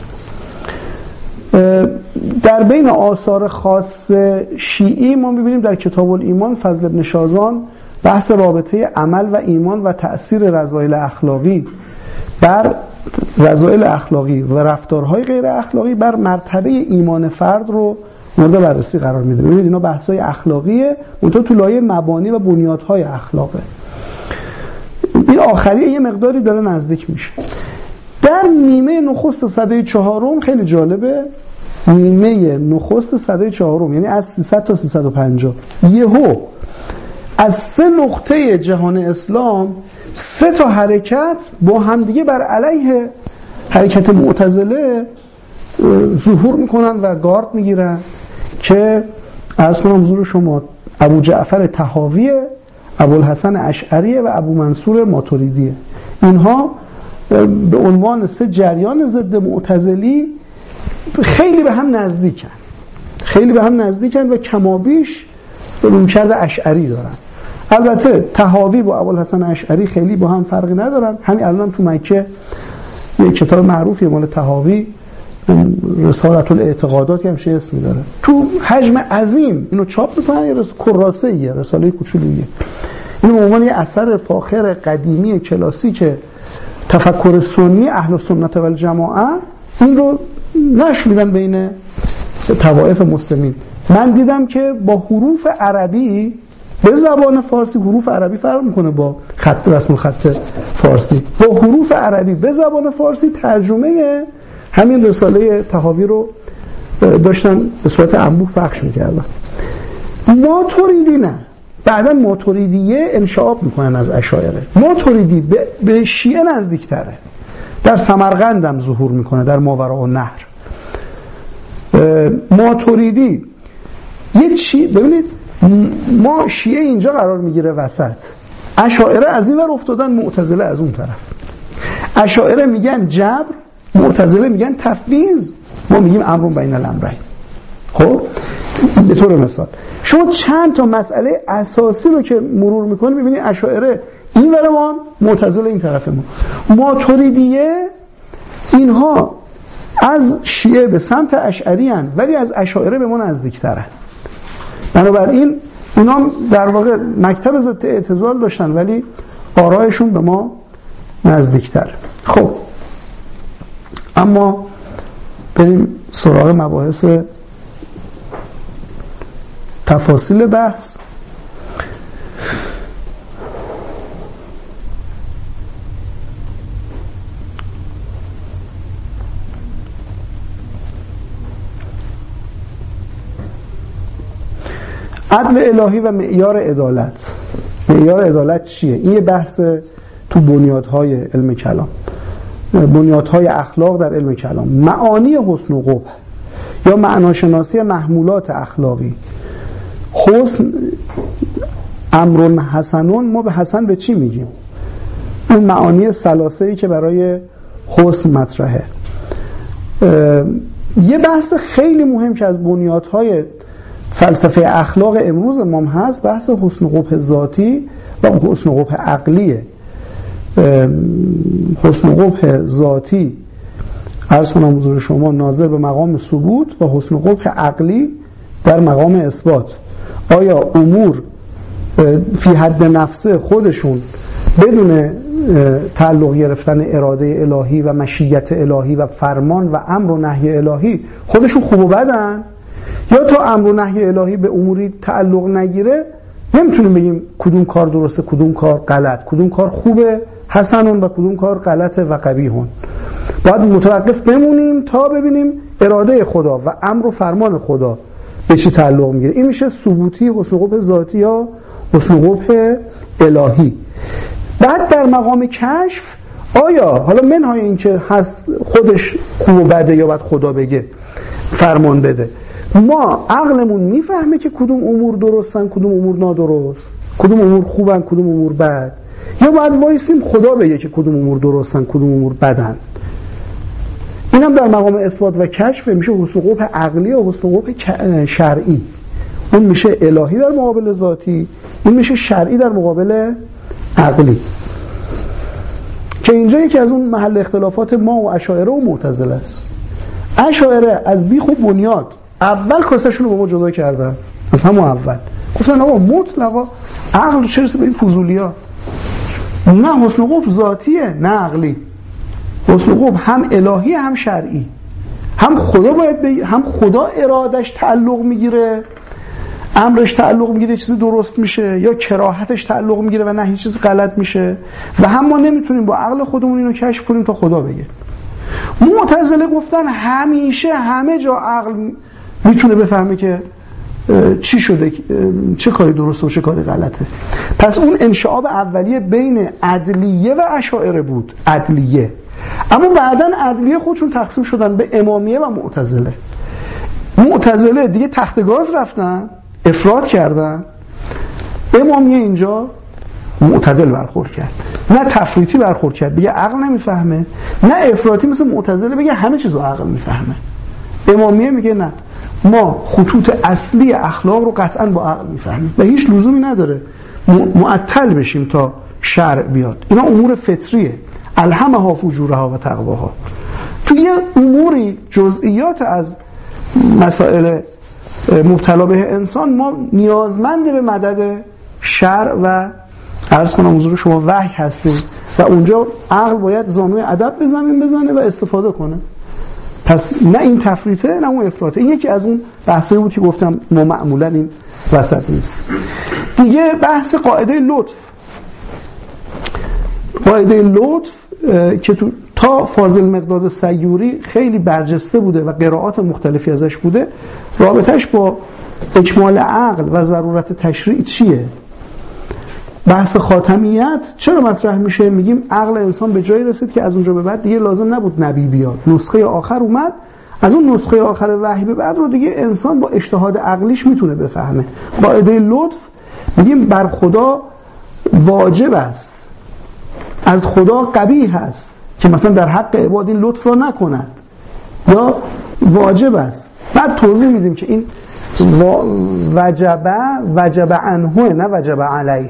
در بین آثار خاص شیعی ما میبینیم در کتاب الایمان فضل ابن شازان بحث رابطه عمل و ایمان و تأثیر رذایل اخلاقی بر رذایل اخلاقی و رفتارهای غیر اخلاقی بر مرتبه ایمان فرد رو مورد بررسی قرار میده. ببینید اینا بحث‌های اخلاقیه، اونطور تو لایه مبانی و بنیادهای اخلاقه. این آخری یه مقداری داره نزدیک میشه. در نیمه نخست سده چهارم خیلی جالبه، نیمه نخست سده چهارم یعنی از سیصد تا سیصد و پنجاه یهو از سه نقطه جهان اسلام سه تا حرکت با همدیگه بر علیه حرکت معتزله ظهور میکنن و گارد میگیرن که عرض کنم حضور شما ابو جعفر طحاویه، ابوالحسن اشعریه و ابو منصور ماتوریدیه. اینها به عنوان سه جریان ضد معتزلی خیلی به هم نزدیکن، خیلی به هم نزدیکن و کمابیش رویکرد اشعری دارن. البته طحاوی با ابوالحسن اشعری خیلی با هم فرقی ندارن. همین الان تو مکه یه کتاب معروفی مال طحاوی رسالت الاعتقادات همشه اسمی داره، تو حجم عظیم اینو چاپ میکنن، یه رس... کراسه‌ایه، رساله کوچولویه. اینو به عنوان یه اثر فاخر قدیمی کلاسیک تفکر سنی اهل سنت و الجماعه این رو نشر میدن بین طوائف مسلمین. من دیدم که با حروف عربی به زبان فارسی، حروف عربی فرق میکنه با خط رسم الخط فارسی، با حروف عربی به زبان فارسی ترجمه همین رساله طحاوی رو داشتن به صورت انبوه پخش میکردن. ماتوریدی نه، بعدا ماتوریدیه انشعاب میکنن از اشاعره. ماتوریدی به, به شیعه نزدیکتره، در سمرقند هم ظهور میکنه، در ماوراءالنهر. ماتوریدی یک چی، ببینید ما شیعه اینجا قرار میگیره وسط، اشاعره از این ور افتادن، معتزله از اون طرف. اشاعره میگن جبر، معتزله میگن تفویض، ما میگیم امر بین الامرین. خب به طور مثال شما چند تا مسئله اساسی رو که مرور میکنی ببینید اشاعره این ور ما، معتزله این طرف ما. ماتوریدیه اینها از شیعه به سمت اشعری هن، ولی از اشاعره به ما نزدیکترن. بنابراین اونا در واقع مکتب ضد اعتزال داشتن ولی آرایشون به ما نزدیکتر. خب اما بریم سراغ مباحث تفاصیل بحث. عدل الهی و معیار عدالت. معیار عدالت چیه؟ این یه بحث تو بنیادهای علم کلام، بنیادهای اخلاق در علم کلام. معانی حسن و قبح یا معناشناسی محمولات اخلاقی. حسن امر حسنون، ما به حسن به چی میگیم؟ اون معانی ثلاثه‌ای که برای حسن مطرحه. یه بحث خیلی مهم که از بنیادهای فلسفه اخلاق امروز ما هست، بحث حسن و قبح ذاتی و حسن و قبح عقلیه. حسن و قبح ذاتی عرض کنم حضور شما ناظر به مقام ثبوت و حسن و قبح عقلی در مقام اثبات. آیا امور فی حد نفسه خودشون بدون تعلق گرفتن اراده الهی و مشیت الهی و فرمان و امر و نهی الهی خودشون خوب و بدن، یا تا امر و نهی الهی به اموری تعلق نگیره نمیتونیم بگیم کدوم کار درسته کدوم کار غلط، کدوم کار خوبه حسنون و کدوم کار غلطه و قبیحون. باید متوقف بمونیم تا ببینیم اراده خدا و امر و فرمان خدا به چی تعلق میگیره. این میشه ثبوتی حسن قبح ذاتی یا حسن قبح الهی. بعد در مقام کشف آیا حالا منهای این که هست خودش خوب و بده یا باید خدا بگه فرمان بده، ما عقلمون میفهمه که کدوم امور درستن کدوم امور نادرست، کدوم امور خوبن کدوم امور بد، یا باید وایسیم خدا بگه که کدوم امور درستن کدوم امور بدن؟ اینم در مقام اثبات و کشف میشه حسن قبح عقلی و حسن قبح شرعی. اون میشه الهی در مقابل ذاتی، این میشه شرعی در مقابل عقلی، که اینجا یکی از اون محل اختلافات ما و اشاعره و معتزله است. اشاعره از بیخ و بنیاد اول کاسهشون رو با ما جدا کردن، از همون اول گفتن آقا مطلقا عقل چه رسه به این فضولیا، نه حسن قبح ذاتیه نه عقلی. حسن قبح هم الهی هم شرعی، هم خدا باید بی... هم خدا ارادش تعلق میگیره، امرش تعلق میگیره چیزی درست میشه، یا کراهتش تعلق میگیره و نه هیچ چیز غلط میشه، و هم ما نمیتونیم با عقل خودمون اینو کشف کنیم تا خدا بگه. معتزله گفتن همیشه همه جا عقل میتونه بفهمه که چی شده، چه کاری درسته و چه کاری غلطه. پس اون انشعاب اولیه بین عدلیه و اشاعره بود، عدلیه. اما بعداً عدلیه خودشون تقسیم شدن به امامیه و معتزله. معتزله دیگه تحت گاز رفتن، افراط کردن. امامیه اینجا معتدل برخورد کرد، نه تفریطی برخورد کرد بگه عقل نمیفهمه، نه افراطی مثل معتزله بگه همه چیز رو عقل میفهمه. امامیه میگه نه، ما خطوط اصلی اخلاق رو قطعا با عقل میفهمیم و هیچ لزومی نداره معطل بشیم تا شرع بیاد. اینا امور فطریه، الهمها فجورها و تقواها. تو یه اموری جزئیات از مسائل مبتلا به انسان ما نیازمند به مدد شرع و عرض کنم حضور شما وحی هستیم و اونجا عقل باید زانوی ادب به زمین بزنه و استفاده کنه. پس نه این تفریطه نه اون افراطه. این یکی از اون بحثایی بود که گفتم ما معمولا این وسط نیست. دیگه بحث قاعده لطف. قاعده لطف که تو تا فاضل مقداد سیوری خیلی برجسته بوده و قرائات مختلفی ازش بوده، رابطش با اکمال عقل و ضرورت تشریع چیه؟ بحث خاتمیت چرا مطرح میشه؟ میگیم عقل انسان به جایی رسید که از اونجا به بعد دیگه لازم نبود نبی بیاد، نسخه آخر اومد، از اون نسخه آخر وحی به بعد رو دیگه انسان با اجتهاد عقلیش میتونه بفهمه. قاعده لطف میگیم بر خدا واجب است، از خدا قبیح است که مثلا در حق عباد این لطف را نکند، یا واجب است. بعد توضیح میدیم که این وجبه وجب عنه نه وجب علیه،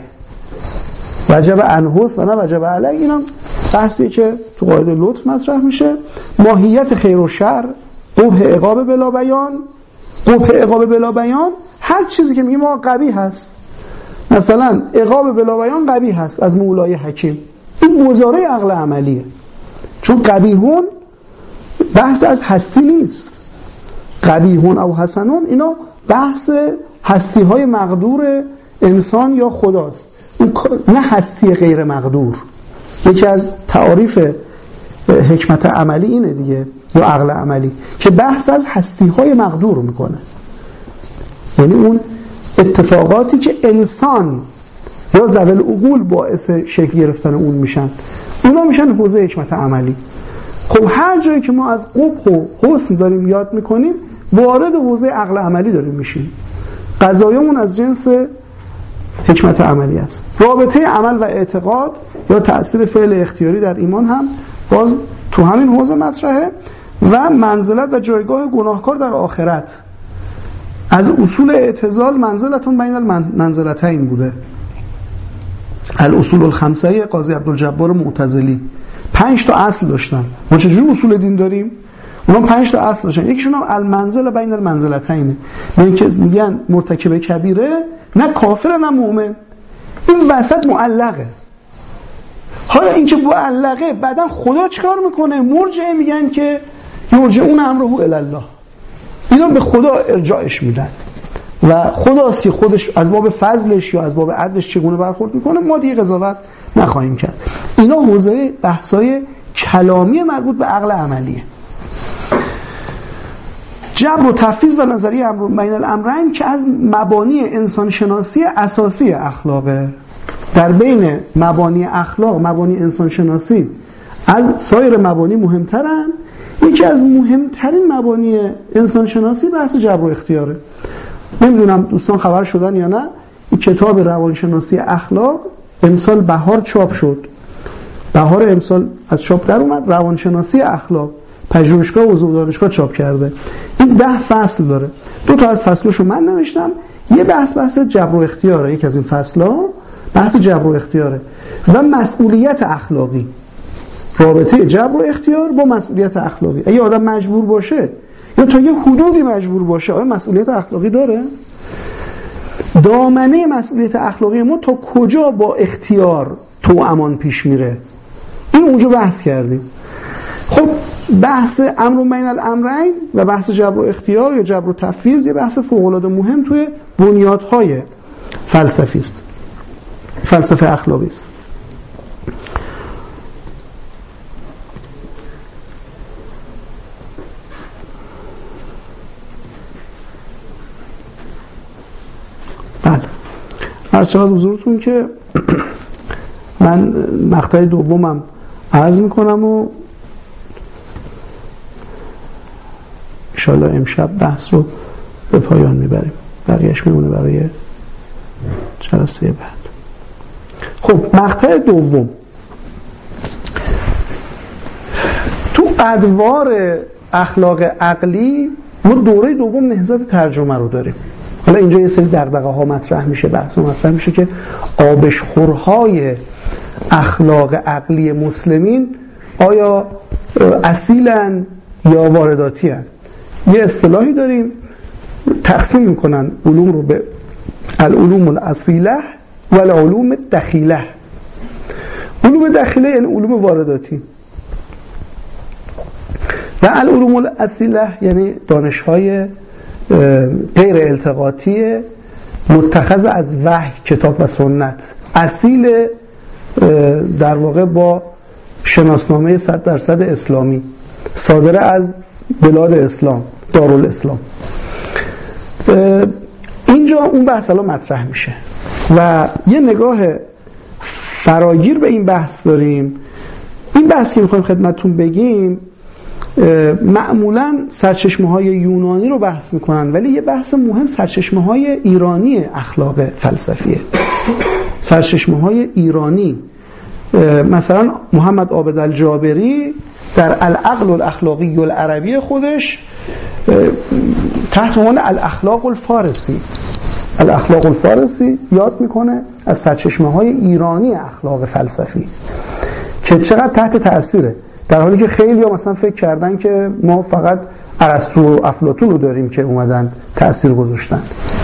وجب عنه است و نه وجب علیه. اینا بحثی که تو قاعده لطف مطرح میشه. ماهیت خیر و شر، قبح عقاب بلا بیان. قبح عقاب بلا بیان هر چیزی که میگیم ما قبیح هست، مثلا عقاب بلا بیان قبیح هست از مولای حکیم، این گزاره عقل عملیه، چون قبیحون بحث از هستی نیست. قبیحون او حسنون اینا بحث هستی های مقدور انسان یا خداست، نه هستی غیر مقدور. یکی از تعاریف حکمت عملی اینه دیگه، یا عقل عملی، که بحث از هستی های مقدور میکنه، یعنی اون اتفاقاتی که انسان یا ذوی العقول باعث شکل گرفتن اون میشن، اونا میشن حوزه حکمت عملی. خب هر جایی که ما از قبح و حسن داریم یاد میکنیم وارد حوزه عقل عملی داریم میشیم. قضایمون از جنس حکمت عملی است. رابطه عمل و اعتقاد یا تأثیر فعل اختیاری در ایمان هم باز تو همین حوزه مطرحه. و منزلت و جایگاه گناهکار در آخرت. از اصول اعتزال منزلتون بین المنزلتین بوده. الاصول الخمسه قاضی عبدالجبار معتزلی پنج تا اصل داشتن. ما چجوری اصول دین داریم؟ اونا پنج تا اصل داشتن. یکیشون هم المنزل بین المنزلتین، میگن که میگن مرتکب کبیره نه کافر نه مؤمن، این وسط معلقه. حالا این که معلقه بعدن خدا چیکار میکنه؟ مرجعه میگن که یرجعون امره الی الله، اینا به خدا ارجاعش میدن و خداست که خودش از باب فضلش یا از باب عدلش چگونه برخورد میکنه، ما دیگه قضاوت نخواهیم کرد. اینا حوزه بحثای کلامی مربوط به عقل عملیه. جبر و تفویض و نظریه امر بین الامرین که از مبانی انسان شناسی اساسی اخلاقه. در بین مبانی اخلاق مبانی انسان شناسی از سایر مبانی مهمترن. یکی از مهمترین مبانی انسان شناسی بحث جبر و اختیاره. نمیدونم دوستان خبر شدن یا نه، این کتاب روانشناسی اخلاق امسال بهار چاپ شد. بهار امسال از چاپ در اومد. روانشناسی اخلاق پژوهشگاه حوزه دانشگاه چاپ کرده. این ده فصل داره. دو تا از فصلاشو من نوشتم. یه بحث بحث جبر و اختیاره. یک از این فصل‌ها بحث جبر و اختیاره و مسئولیت اخلاقی. رابطه جبر و اختیار با مسئولیت اخلاقی. اگه آدم مجبور باشه یا تا یه حدودی مجبور باشه، آیا مسئولیت اخلاقی داره؟ دامنه مسئولیت اخلاقی ما تا کجا با اختیار تو امان پیش میره؟ این اونجا بحث کردیم. خب بحث امر بین الامرین و بحث جبر و اختیار یا جبر و تفویض یه بحث فوق‌العاده مهم توی بنیادهای فلسفی است، فلسفه اخلاقی است. بله، از شما حضورتون که من مقطع دومم عرض میکنم و انشاءالله امشب بحث رو به پایان میبریم، بقیهش میمونه برای جلسه بعد. خب مقطع دوم تو ادوار اخلاق عقلی ما دوره دوم نهضت ترجمه رو داریم. حالا اینجا یه سری دغدغه ها مطرح میشه، بحث مطرح میشه که آبشخورهای اخلاق عقلی مسلمین آیا اصیلن یا وارداتی هن؟ یه اصطلاحی داریم تقسیم میکنن علوم رو به العلوم الاصیله و العلوم الدخیله. علوم دخیله یعنی علوم وارداتی و العلوم الاصیله یعنی دانش‌های غیر التقاطی متخذ از وحی، کتاب و سنت، اصیل در واقع با شناسنامه صد درصد اسلامی، صادر از بلاد اسلام، دارالاسلام. اینجا اون بحث الان مطرح میشه و یه نگاه فراگیر به این بحث داریم. این بحث که میخوایم خدمتتون بگیم معمولاً سرچشمه‌های یونانی رو بحث میکنن، ولی یه بحث مهم سرچشمه‌های ایرانی اخلاق فلسفیه. سرچشمه‌های ایرانی، مثلا محمد عابد الجابری در العقل الاخلاقی العربی خودش تحت عنوان الاخلاق الفارسی الاخلاق الفارسی یاد میکنه از سرچشمه‌های ایرانی اخلاق فلسفی که چقدر تحت تأثیره، در حالی که خیلی ها مثلا فکر کردن که ما فقط ارسطو و افلاطون رو داریم که اومدن تأثیر گذاشتن.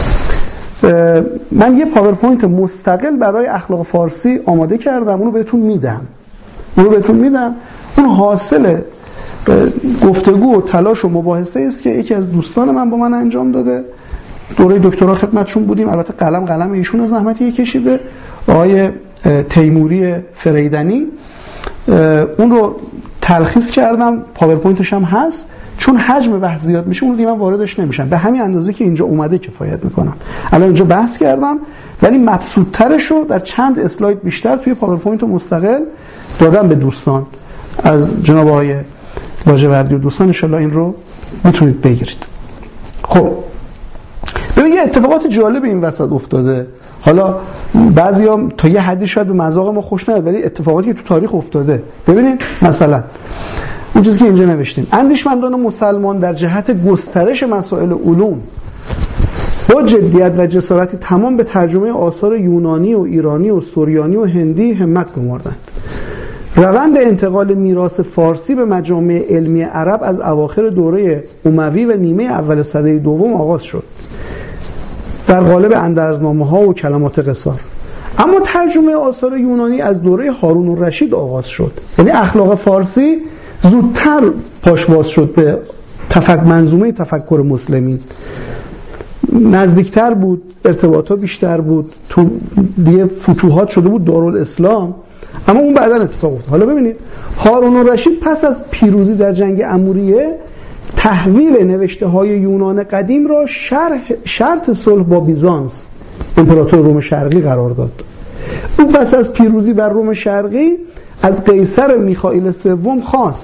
من یه پاورپوینت مستقل برای اخلاق فارسی آماده کردم، اونو بهتون میدم اونو بهتون میدم اون حاصل گفتگو و تلاش و مباحثه است که یکی از دوستان من با من انجام داده. دوره دکترا خدمتشون بودیم، البته قلم قلم ایشون زحمتی کشیده، آقای تیموری فریدنی. اون رو تلخیص کردم، پاورپوینتش هم هست. چون حجم بحث زیاد میشه اون دیگه من واردش نمیشم، به همین اندازه که اینجا اومده کفایت میکنم. الان اینجا بحث کردم ولی مبسوط‌ترش رو در چند اسلاید بیشتر توی پاورپوینت مستقل دادم به دوستان، از جناب آقای لاجوردی و دوستان. ان شاءالله این رو میتونید بگیرید. خب ببین یه اتفاقات جالب این وسط افتاده. حالا بعضیا تا یه حدی شاید به مذاق ما خوش نیاد، ولی اتفاقاتی که تو تاریخ افتاده. ببینید مثلا اون چیزی که اینجا نوشتیم، اندیشمندان مسلمان در جهت گسترش مسائل علوم با جدیت و جسارتی تمام به ترجمه آثار یونانی و ایرانی و سوریانی و هندی همت گماردند. روند انتقال میراث فارسی به مجامع علمی عرب از اواخر دوره اموی و نیمه اول سده دوم آغاز شد در قالب اندرزنامه‌ها و کلمات قصار. اما ترجمه آثار یونانی از دوره هارون الرشید آغاز شد. یعنی اخلاق فارسی زودتر پاش باز شد به تفکر، منظومه تفکر مسلمین، نزدیکتر بود، ارتباطات بیشتر بود، تو دیگه فتوحات شده بود دارالاسلام. اما اون بعداً اتفاق افتاد. حالا ببینید هارون الرشید پس از پیروزی در جنگ اموریه تحویل نوشته های یونان قدیم را شرح شرط صلح با بیزانس امپراتور روم شرقی قرار داد. او پس از پیروزی بر روم شرقی از قیصر میخائیل سوم خواست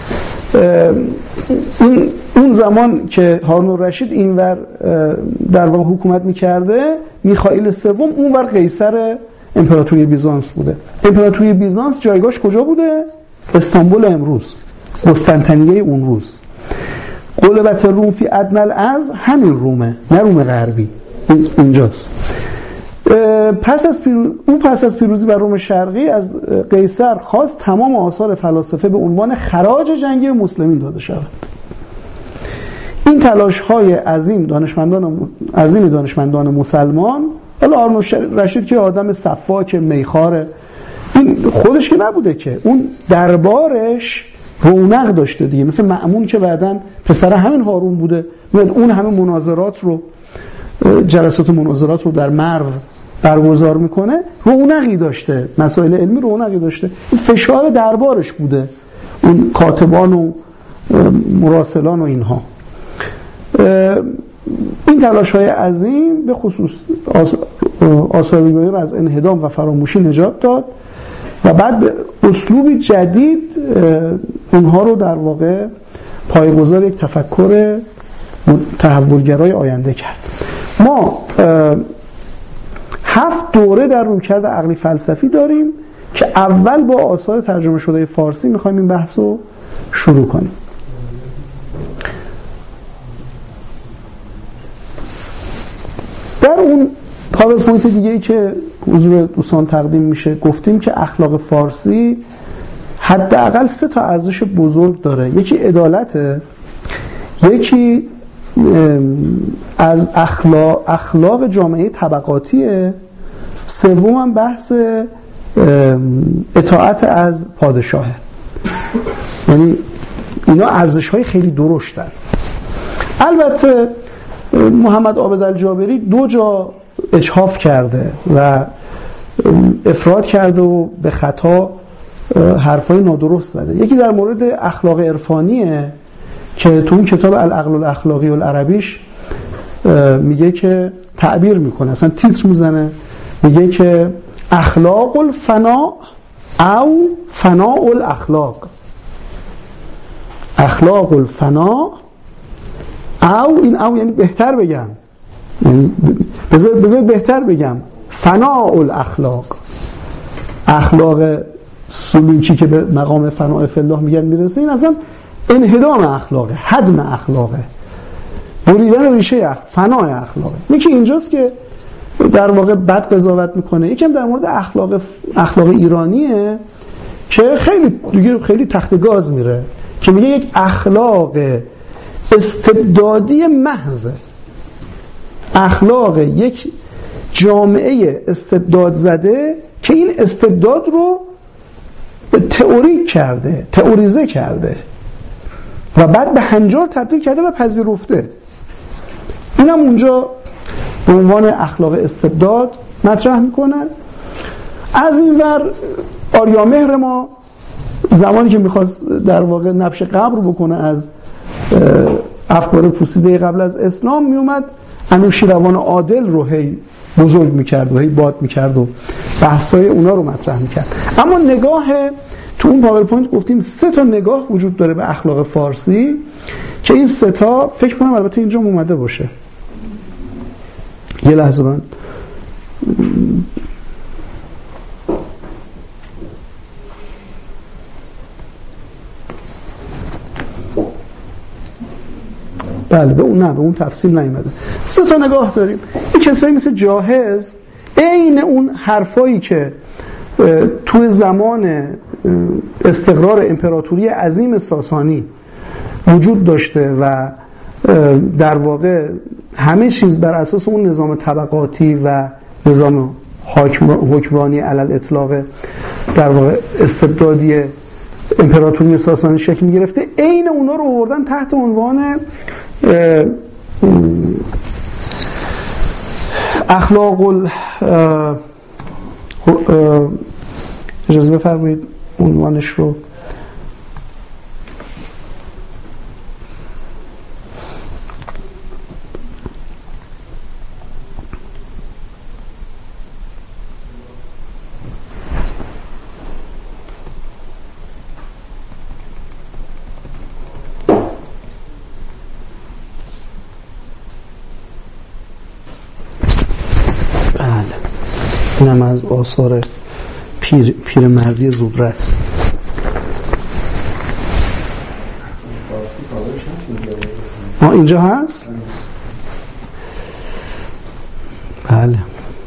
اون اون زمان که هارون الرشید اینور در واقع حکومت میکرده، میخائیل سوم اونور قیصر امپراتوری بیزانس بوده. امپراتوری بیزانس جایگاهش کجا بوده؟ استانبول امروز، قسطنطنیه اون روز. غلبت روم فی ادنی الارض همین رومه، نه روم غربی، اینجاست. پس از پیروز... اون پس از پیروزی بر روم شرقی از قیصر خواست تمام آثار فلاسفه به عنوان خراج جنگی مسلمین داده شود. این تلاش های عظیم دانشمندان عظیم دانشمندان مسلمان، حالا هارون الرشید که آدم صفاک میخواره، این خودش که نبوده که، اون دربارش رونق داشته دیگه، مثل مأمون که بعدن پسر همین هارون بوده، اون همه مناظرات رو جلسات مناظرات رو در مرو برگزار میکنه، رونقی داشته، مسائل علمی رونقی داشته، این فشار دربارش بوده، اون کاتبان و مراسلان و اینها. این تلاش های عظیم به خصوص آثار یونانی رو از انهدام و فراموشی نجات داد و بعد به اسلوبی جدید اونها رو در واقع پایه‌گذار یک تفکر تحولگرای آینده کرد. ما هفت دوره در رویکرد عقلی فلسفی داریم که اول با آثار ترجمه شده فارسی میخوایم این بحث رو شروع کنیم. در اون پاورپوینت دیگه‌ای که حضور دوستان تقدیم میشه گفتیم که اخلاق فارسی حداقل سه تا ارزش بزرگ داره. یکی عدالته، یکی از اخلاق اخلاق جامعه طبقاتیه، سوم هم بحث اطاعت از پادشاهه. یعنی اینا ارزش‌های خیلی درشتن. البته محمد عابد الجابری دو جا اجحاف کرده و افراد کرده و به خطا حرفای نادرست زده. یکی در مورد اخلاق عرفانیه که تو اون کتاب العقل الاخلاقی العربیش میگه که تعبیر میکنه، اصلا تیتر میزنه، میگه که اخلاق الفنا او فناء الاخلاق. اخلاق الفنا او، این او یعنی بهتر بگم، بذار بذار بهتر بگم فناء الاخلاق. اخلاق سلوکی که به مقام فناء فی الله میگن میرسه، این اصلا انهدام اخلاقه، هدم اخلاقه، بریدن ریشه اخلاق، فنای اخلاقه. یکی اینجاست که در واقع بد قضاوت میکنه. یکم در مورد اخلاق اخلاق ایرانیه که خیلی دیگه خیلی تحت گاز میره، که میگه یک اخلاق استبدادی محض، اخلاق یک جامعه استبداد زده که این استبداد رو تئوریک کرده، تئوریزه کرده و بعد به هنجار تبدیل کرده و پذیرفته. اینم اونجا به عنوان اخلاق استبداد مطرح میکنن. از این ور آریامهر ما زمانی که میخواست در واقع نبش قبر بکنه از افکار پوسیده قبل از اسلام، میومد انوشیروان عادل رو هی بزرگ میکرد و هی باد میکرد و بحثای اونا رو مطرح میکرد. اما نگاه تو اون پاورپوینت گفتیم سه تا نگاه وجود داره به اخلاق فارسی که این سه تا فکر کنم البته اینجا اومده باشه. یه لحظه من بله به اون نه به اون تفصیل نیومده. سه تا نگاه داریم. این کسایی مثل جاهز عین اون حرفایی که توی زمان استقرار امپراتوری عظیم ساسانی وجود داشته و در واقع همه چیز بر اساس اون نظام طبقاتی و نظام حکمرانی علل اطلاق در واقع استبدادی امپراتوری ساسانی شکل گرفته، عین اونا رو آوردن تحت عنوان اخلاق ال اجازه بفرمایید عنوانش رو اینم از آثار پیر پیرمردی زودرس. آه اینجا هست؟ بله.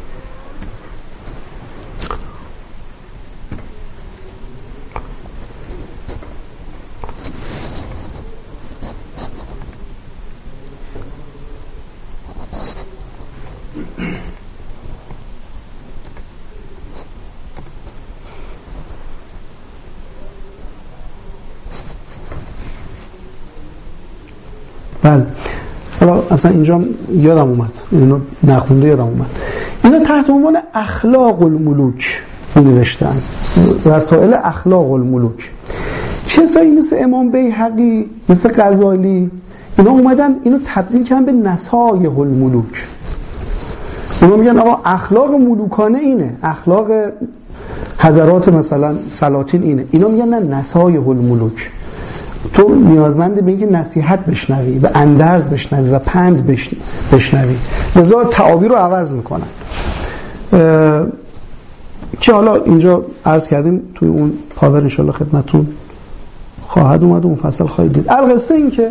بله. حالا اصلا اینجا یادم اومد، اینو نخونده یادم اومد. اینا تحت عنوان اخلاق الملوک نوشتن، رسائل اخلاق الملوک. کسایی مثل امام بیهقی، مثل غزالی، اینا اومدن اینو تبدیل کردن به نصایح الملوک. اونا میگن آقا اخلاق ملوکانه اینه، اخلاق حضرات مثلا سلاطین اینه. اینا میگن نه، نصایح الملوک. تو نیازمند به اینکه نصیحت بشنوی و اندرز بشنوی و پند بشنوی. لذا تعابیر رو عوض میکنن که حالا اینجا عرض کردیم توی اون پاور انشالله خدمتون خواهد اومد و مفصل خواهید دید. القصه این که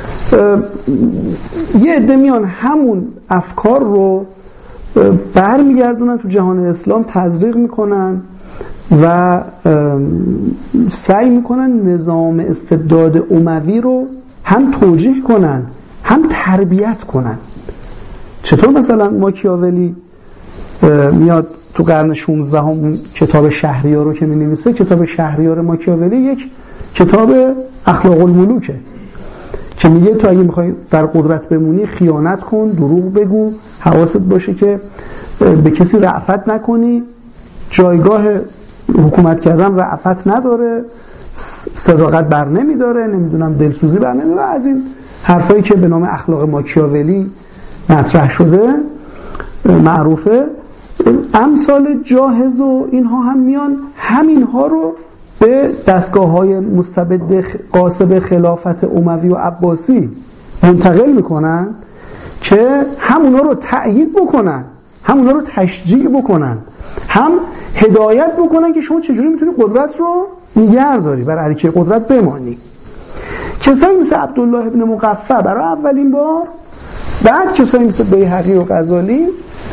یه عده میان همون افکار رو برمیگردونن تو جهان اسلام، تزریق میکنن و سعی میکنن نظام استبداد اموی رو هم توجیه کنن هم تربیت کنن. چطور مثلا ماکیاولی میاد تو قرن شانزده هم کتاب شهریار رو که می نویسه، کتاب شهریار ماکیاولی یک کتاب اخلاق الملوکه که میگه تو اگه میخوای در قدرت بمونی خیانت کن، دروغ بگو، حواست باشه که به کسی رأفت نکنی، جایگاه حکومت کردن رأفت نداره، صداقت بر نمیداره، نمیدونم دلسوزی بر نمیداره، از این حرفایی که به نام اخلاق ماکیاولی مطرح شده معروفه. امثال جاهز و اینها هم میان همینها رو به دستگاه های مستبد قاصب خلافت اموی و عباسی منتقل میکنن که همونا رو تأیید بکنن، همونا رو تشجیع بکنن، هم هدایت بکنن که شما چجوری میتونی قدرت رو نگه داری، بر علیه قدرت بمانی. کسایی مثل عبدالله ابن مقفع برای اولین بار، بعد کسایی مثل بیهقی و غزالی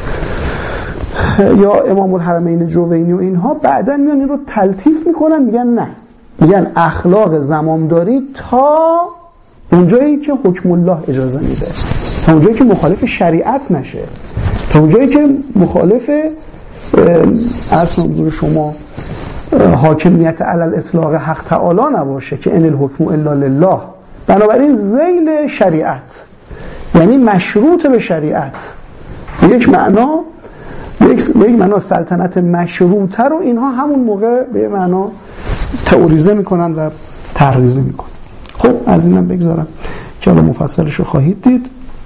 یا امام الحرمین جوینی و اینها بعدن میان این رو تلطیف میکنن، میگن نه، میگن اخلاق زمامداری تا اونجایی که حکم الله اجازه میده، تا اونجایی که مخالف شریعت نشه، تا اونجایی که مخالف اصلا حضور شما حاکمیت علی الاطلاق حق تعالی نباشه که ان الحکم الا لله. بنابراین ذیل شریعت یعنی مشروط به شریعت، یک معنا یک یک معنا سلطنت مشروطه رو اینها همون موقع به معنا تئوریزه میکنن و تحریزی میکنن. خب از اینم بگذارم که حالا مفصلش رو خواهید دید.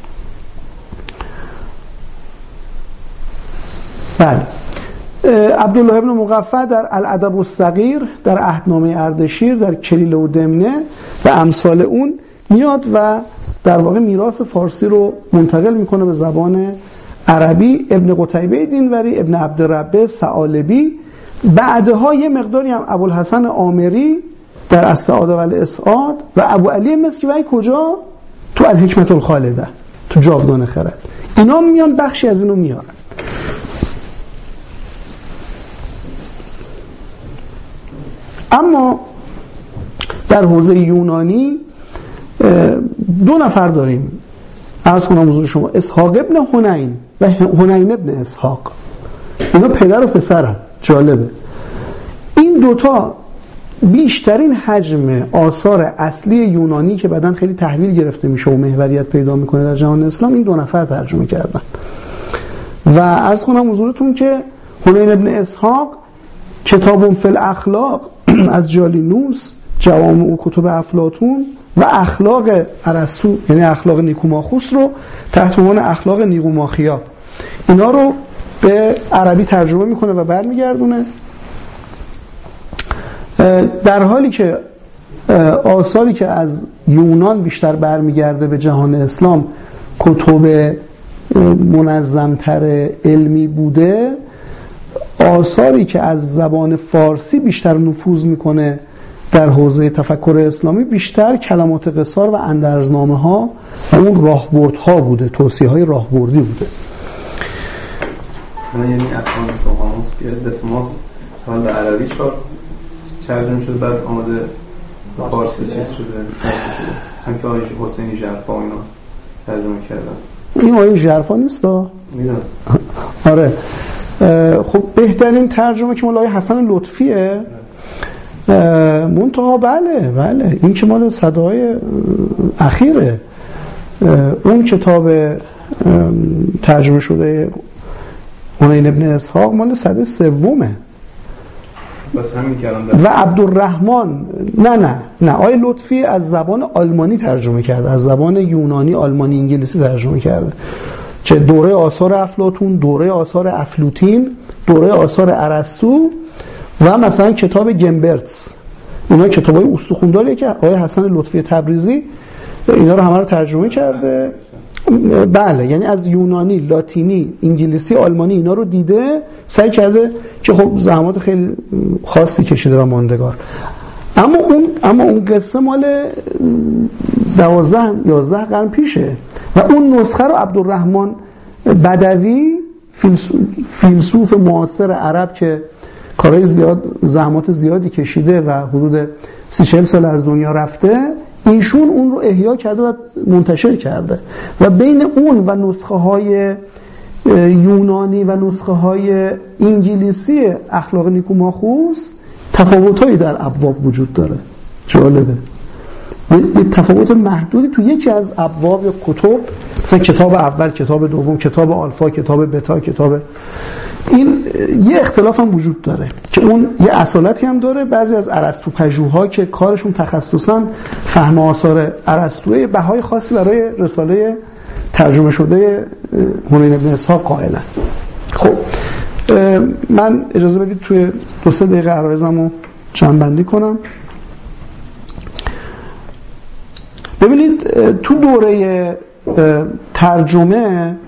بله، عبدالله ابن مقفع در الادب الصغیر، در عهدنامه اردشیر، در کلیله و دمنه و امثال اون میاد و در واقع میراث فارسی رو منتقل میکنه به زبان عربی. ابن قتیبه دینوری، ابن عبدالرب ثعالبی، بعدها یه مقداری هم ابوالحسن آمری در السعاده و الاسعاد و ابو علی مسکوی کجا؟ تو الحکمت الخالده، تو جاودان خرد. اینا میان بخشی از اینو میارن. اما در حوزه یونانی دو نفر داریم، عرض کنم حضور شما، اسحاق ابن حنین و حنین ابن اسحاق. اینا پدر و پسرن. جالبه این دوتا بیشترین حجم آثار اصلی یونانی که بعدن خیلی تحویل گرفته میشه و محوریت پیدا میکنه در جهان اسلام، این دو نفر ترجمه کردن. و عرض کنم حضورتون که حنین ابن اسحاق کتاب فی الاخلاق از جالینوس، جوامع و کتب افلاطون و اخلاق ارسطو یعنی اخلاق نیکوماخوس رو تحت عنوان اخلاق نیقوماخیا اینا رو به عربی ترجمه میکنه و برمیگردونه. در حالی که آثاری که از یونان بیشتر برمیگرده به جهان اسلام کتب منظمتر علمی بوده، آثاری که از زبان فارسی بیشتر نفوذ میکنه در حوزه تفکر اسلامی بیشتر کلمات قصار و اندرزنامه ها و اون راهبرد ها بوده، توصیه های راهبردی بوده. یعنی افغان توهاموس که دسماس حال به عربی چار ترجمه شده بعد آمده فارسی چیز شده، هم که آیه حسینی ژرفا اینا ترجمه کردن. این آیه ژرفا نیست ها؟ میدونم. آره. خب بهترین ترجمه که مال آیه حسن لطفیه. منتها بله بله این که مال صدای اخیره. اون کتاب ترجمه شده حنین ابن اسحاق مال صده سومه. بس همین کردم. و عبدالرحمن نه نه نه آیه لطفی از زبان آلمانی ترجمه کرده، از زبان یونانی آلمانی انگلیسی ترجمه کرده که دوره آثار افلاطون، دوره آثار افلوتین، دوره آثار ارسطو و مثلا کتاب گمبرتس، اینا کتابای استخونداریه که آقای حسن لطفی تبریزی اینا رو همه رو ترجمه کرده. بله یعنی از یونانی، لاتینی، انگلیسی، آلمانی اینا رو دیده، سعی کرده که خب زحمات خیلی خاصی کشیده و ماندگار. اما اون اما اون قصه مال دوازده یازده قرن پیشه و اون نسخه رو عبدالرحمن بدوی فیلسوف معاصر عرب که کارهای زیاد زحمات زیادی کشیده و حدود سی چهل سال از دنیا رفته، ایشون اون رو احیا کرده و منتشر کرده و بین اون و نسخه های یونانی و نسخه های انگلیسی اخلاق نیکوماخوس تفاوتایی در ابواب وجود داره. جالبه. یه تفاوت محدودی تو یکی از ابواب یا کتب، مثلا کتاب اول، کتاب دوم، کتاب آلفا، کتاب بتا، کتاب این یه اختلاف هم وجود داره که اون یه اصالتی هم داره. بعضی از ارسطو پژوها که کارشون تخصصاً فهم آثار ارسطوئه بهای خاصی برای رساله ترجمه شده حنین بن اسحاق قائلن. خب من اجازه بدید توی دو سه دقیقه عرایزمو جمع‌بندی کنم. ببینید تو دوره ترجمه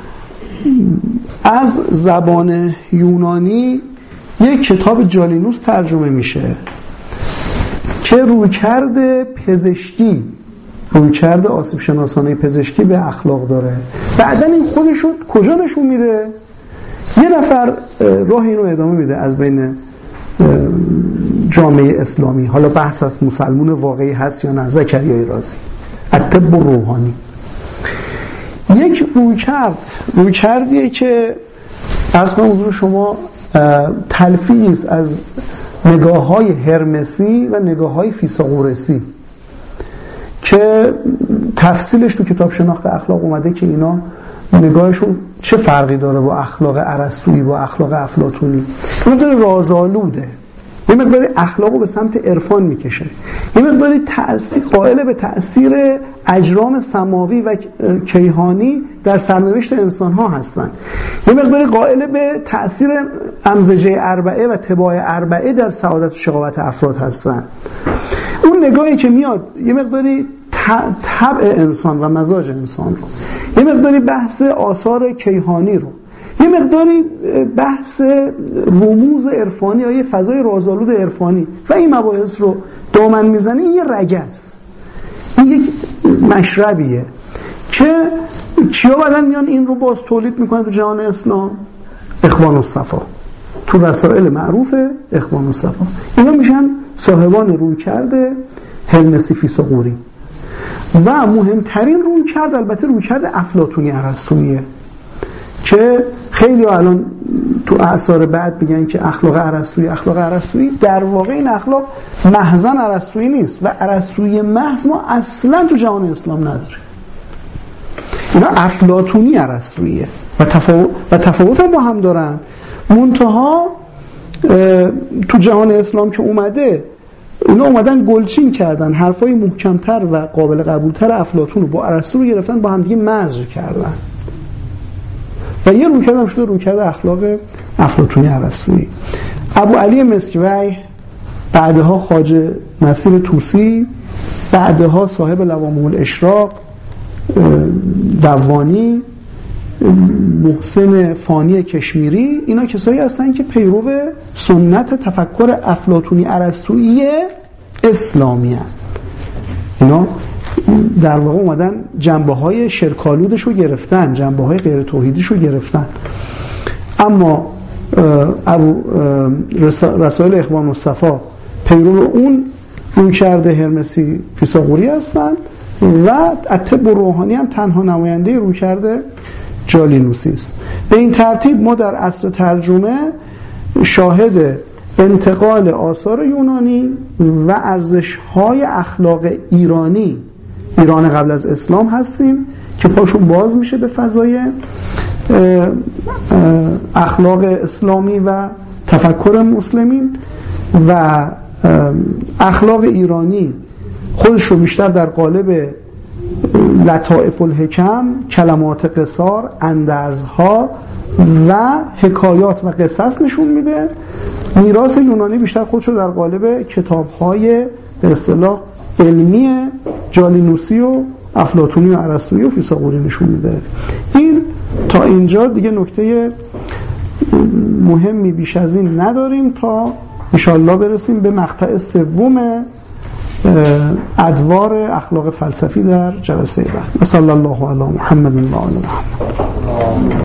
از زبان یونانی یک کتاب جالینوس ترجمه میشه که رویکرد پزشکی، رویکرد آسیب شناسانه پزشکی به اخلاق داره. بعدن این خودشو کجا نشون میده؟ یه نفر راه اینو ادامه میده از بین جامعه اسلامی، حالا بحث از مسلمون واقعی هست یا نه، زکریای رازی، الطب روحانی. یک رویکرد رویکردیه که عرض کنم حضور شما تلفیظ از نگاه‌های هرمسی و نگاه‌های فیثاغورسی که تفصیلش تو کتاب شناخت اخلاق اومده که اینا نگاهشون چه فرقی داره با اخلاق ارسطویی، با اخلاق افلاطونی. اون داره رازآلوده، یه مقداری اخلاقو به سمت عرفان میکشه، یه مقداری تأثیر قائل به تأثیر اجرام سماوی و کیهانی در سرنوشت انسان‌ها هستن، یه مقداری قائل به تأثیر امزجه اربعه و تباع اربعه در سعادت و شقاوت افراد هستن. اون نگاهی که میاد یه مقداری طبع انسان و مزاج انسان رو، یه مقداری بحث آثار کیهانی رو، یه مقداری بحث رموز عرفانی یا یه فضای رازآلود عرفانی و این مباحث رو دامن میزنه. این یه رگست، این یک مشربیه که کیا بعدن میان این رو باز تولید میکنن تو جهان اسلام؟ اخوان الصفا، تو رسائل معروف اخوان الصفا اینا میشن صاحبان رویکرد هرمسی فیثاغوری. و مهمترین رویکرد البته رویکرد افلاطونی ارسطوییه که خیلی الان تو اعصار بعد میگن که اخلاق ارسطویی اخلاق ارسطویی در واقع این اخلاق محضاً ارسطویی نیست و ارسطویی محض ما اصلا تو جهان اسلام نداره. اینا افلاطونی ارسطوییه و تفاوت و تفاوت هم با هم دارن. منتها تو جهان اسلام که اومده اینا اومدن گلچین کردن، حرفای محکمتر و قابل قبولتر افلاطون رو با ارسطو رو گرفتن، با هم دیگه مزج کردن و یه رویکرد هم شده رویکرد اخلاق افلاطونی ارسطویی. ابو علی مسکوی، بعدها خواجه نصیر طوسی، بعدها صاحب لوامع الاشراق دوانی، محسن فانی کشمیری، اینا کسایی هستن که پیرو سنت تفکر افلاطونی ارسطویی اسلامی هستند. اینا در واقع اومدن جنبه‌های شرک‌آلودش رو گرفتن، جنبه‌های غیر توحیدیش رو گرفتن. اما ابو رسائل اخوان الصفا پیرو اون رویکرد هرمسی فیثاغوری هستن و الطب روحانی هم تنها نماینده رویکرد جالینوسی است. به این ترتیب ما در عصر ترجمه شاهد انتقال آثار یونانی و ارزش‌های اخلاق ایرانی، ایران قبل از اسلام هستیم که پاشون باز میشه به فضای اخلاق اسلامی و تفکر مسلمین و اخلاق ایرانی خودش رو بیشتر در قالب لطائف الحکم، کلمات قصار، اندرزها و حکایات و قصص نشون میده. میراث یونانی بیشتر خودش رو در قالب کتاب‌های به اصطلاح علمی جالینوسی و افلاطونی و ارسطویی و فیثاغوری نشون میده. این تا اینجا دیگه نکته مهمی بیش از این نداریم تا انشاءالله برسیم به مقطع سوم ادوار اخلاق فلسفی در جلسه بعد. صلی الله علی محمد و آل محمد.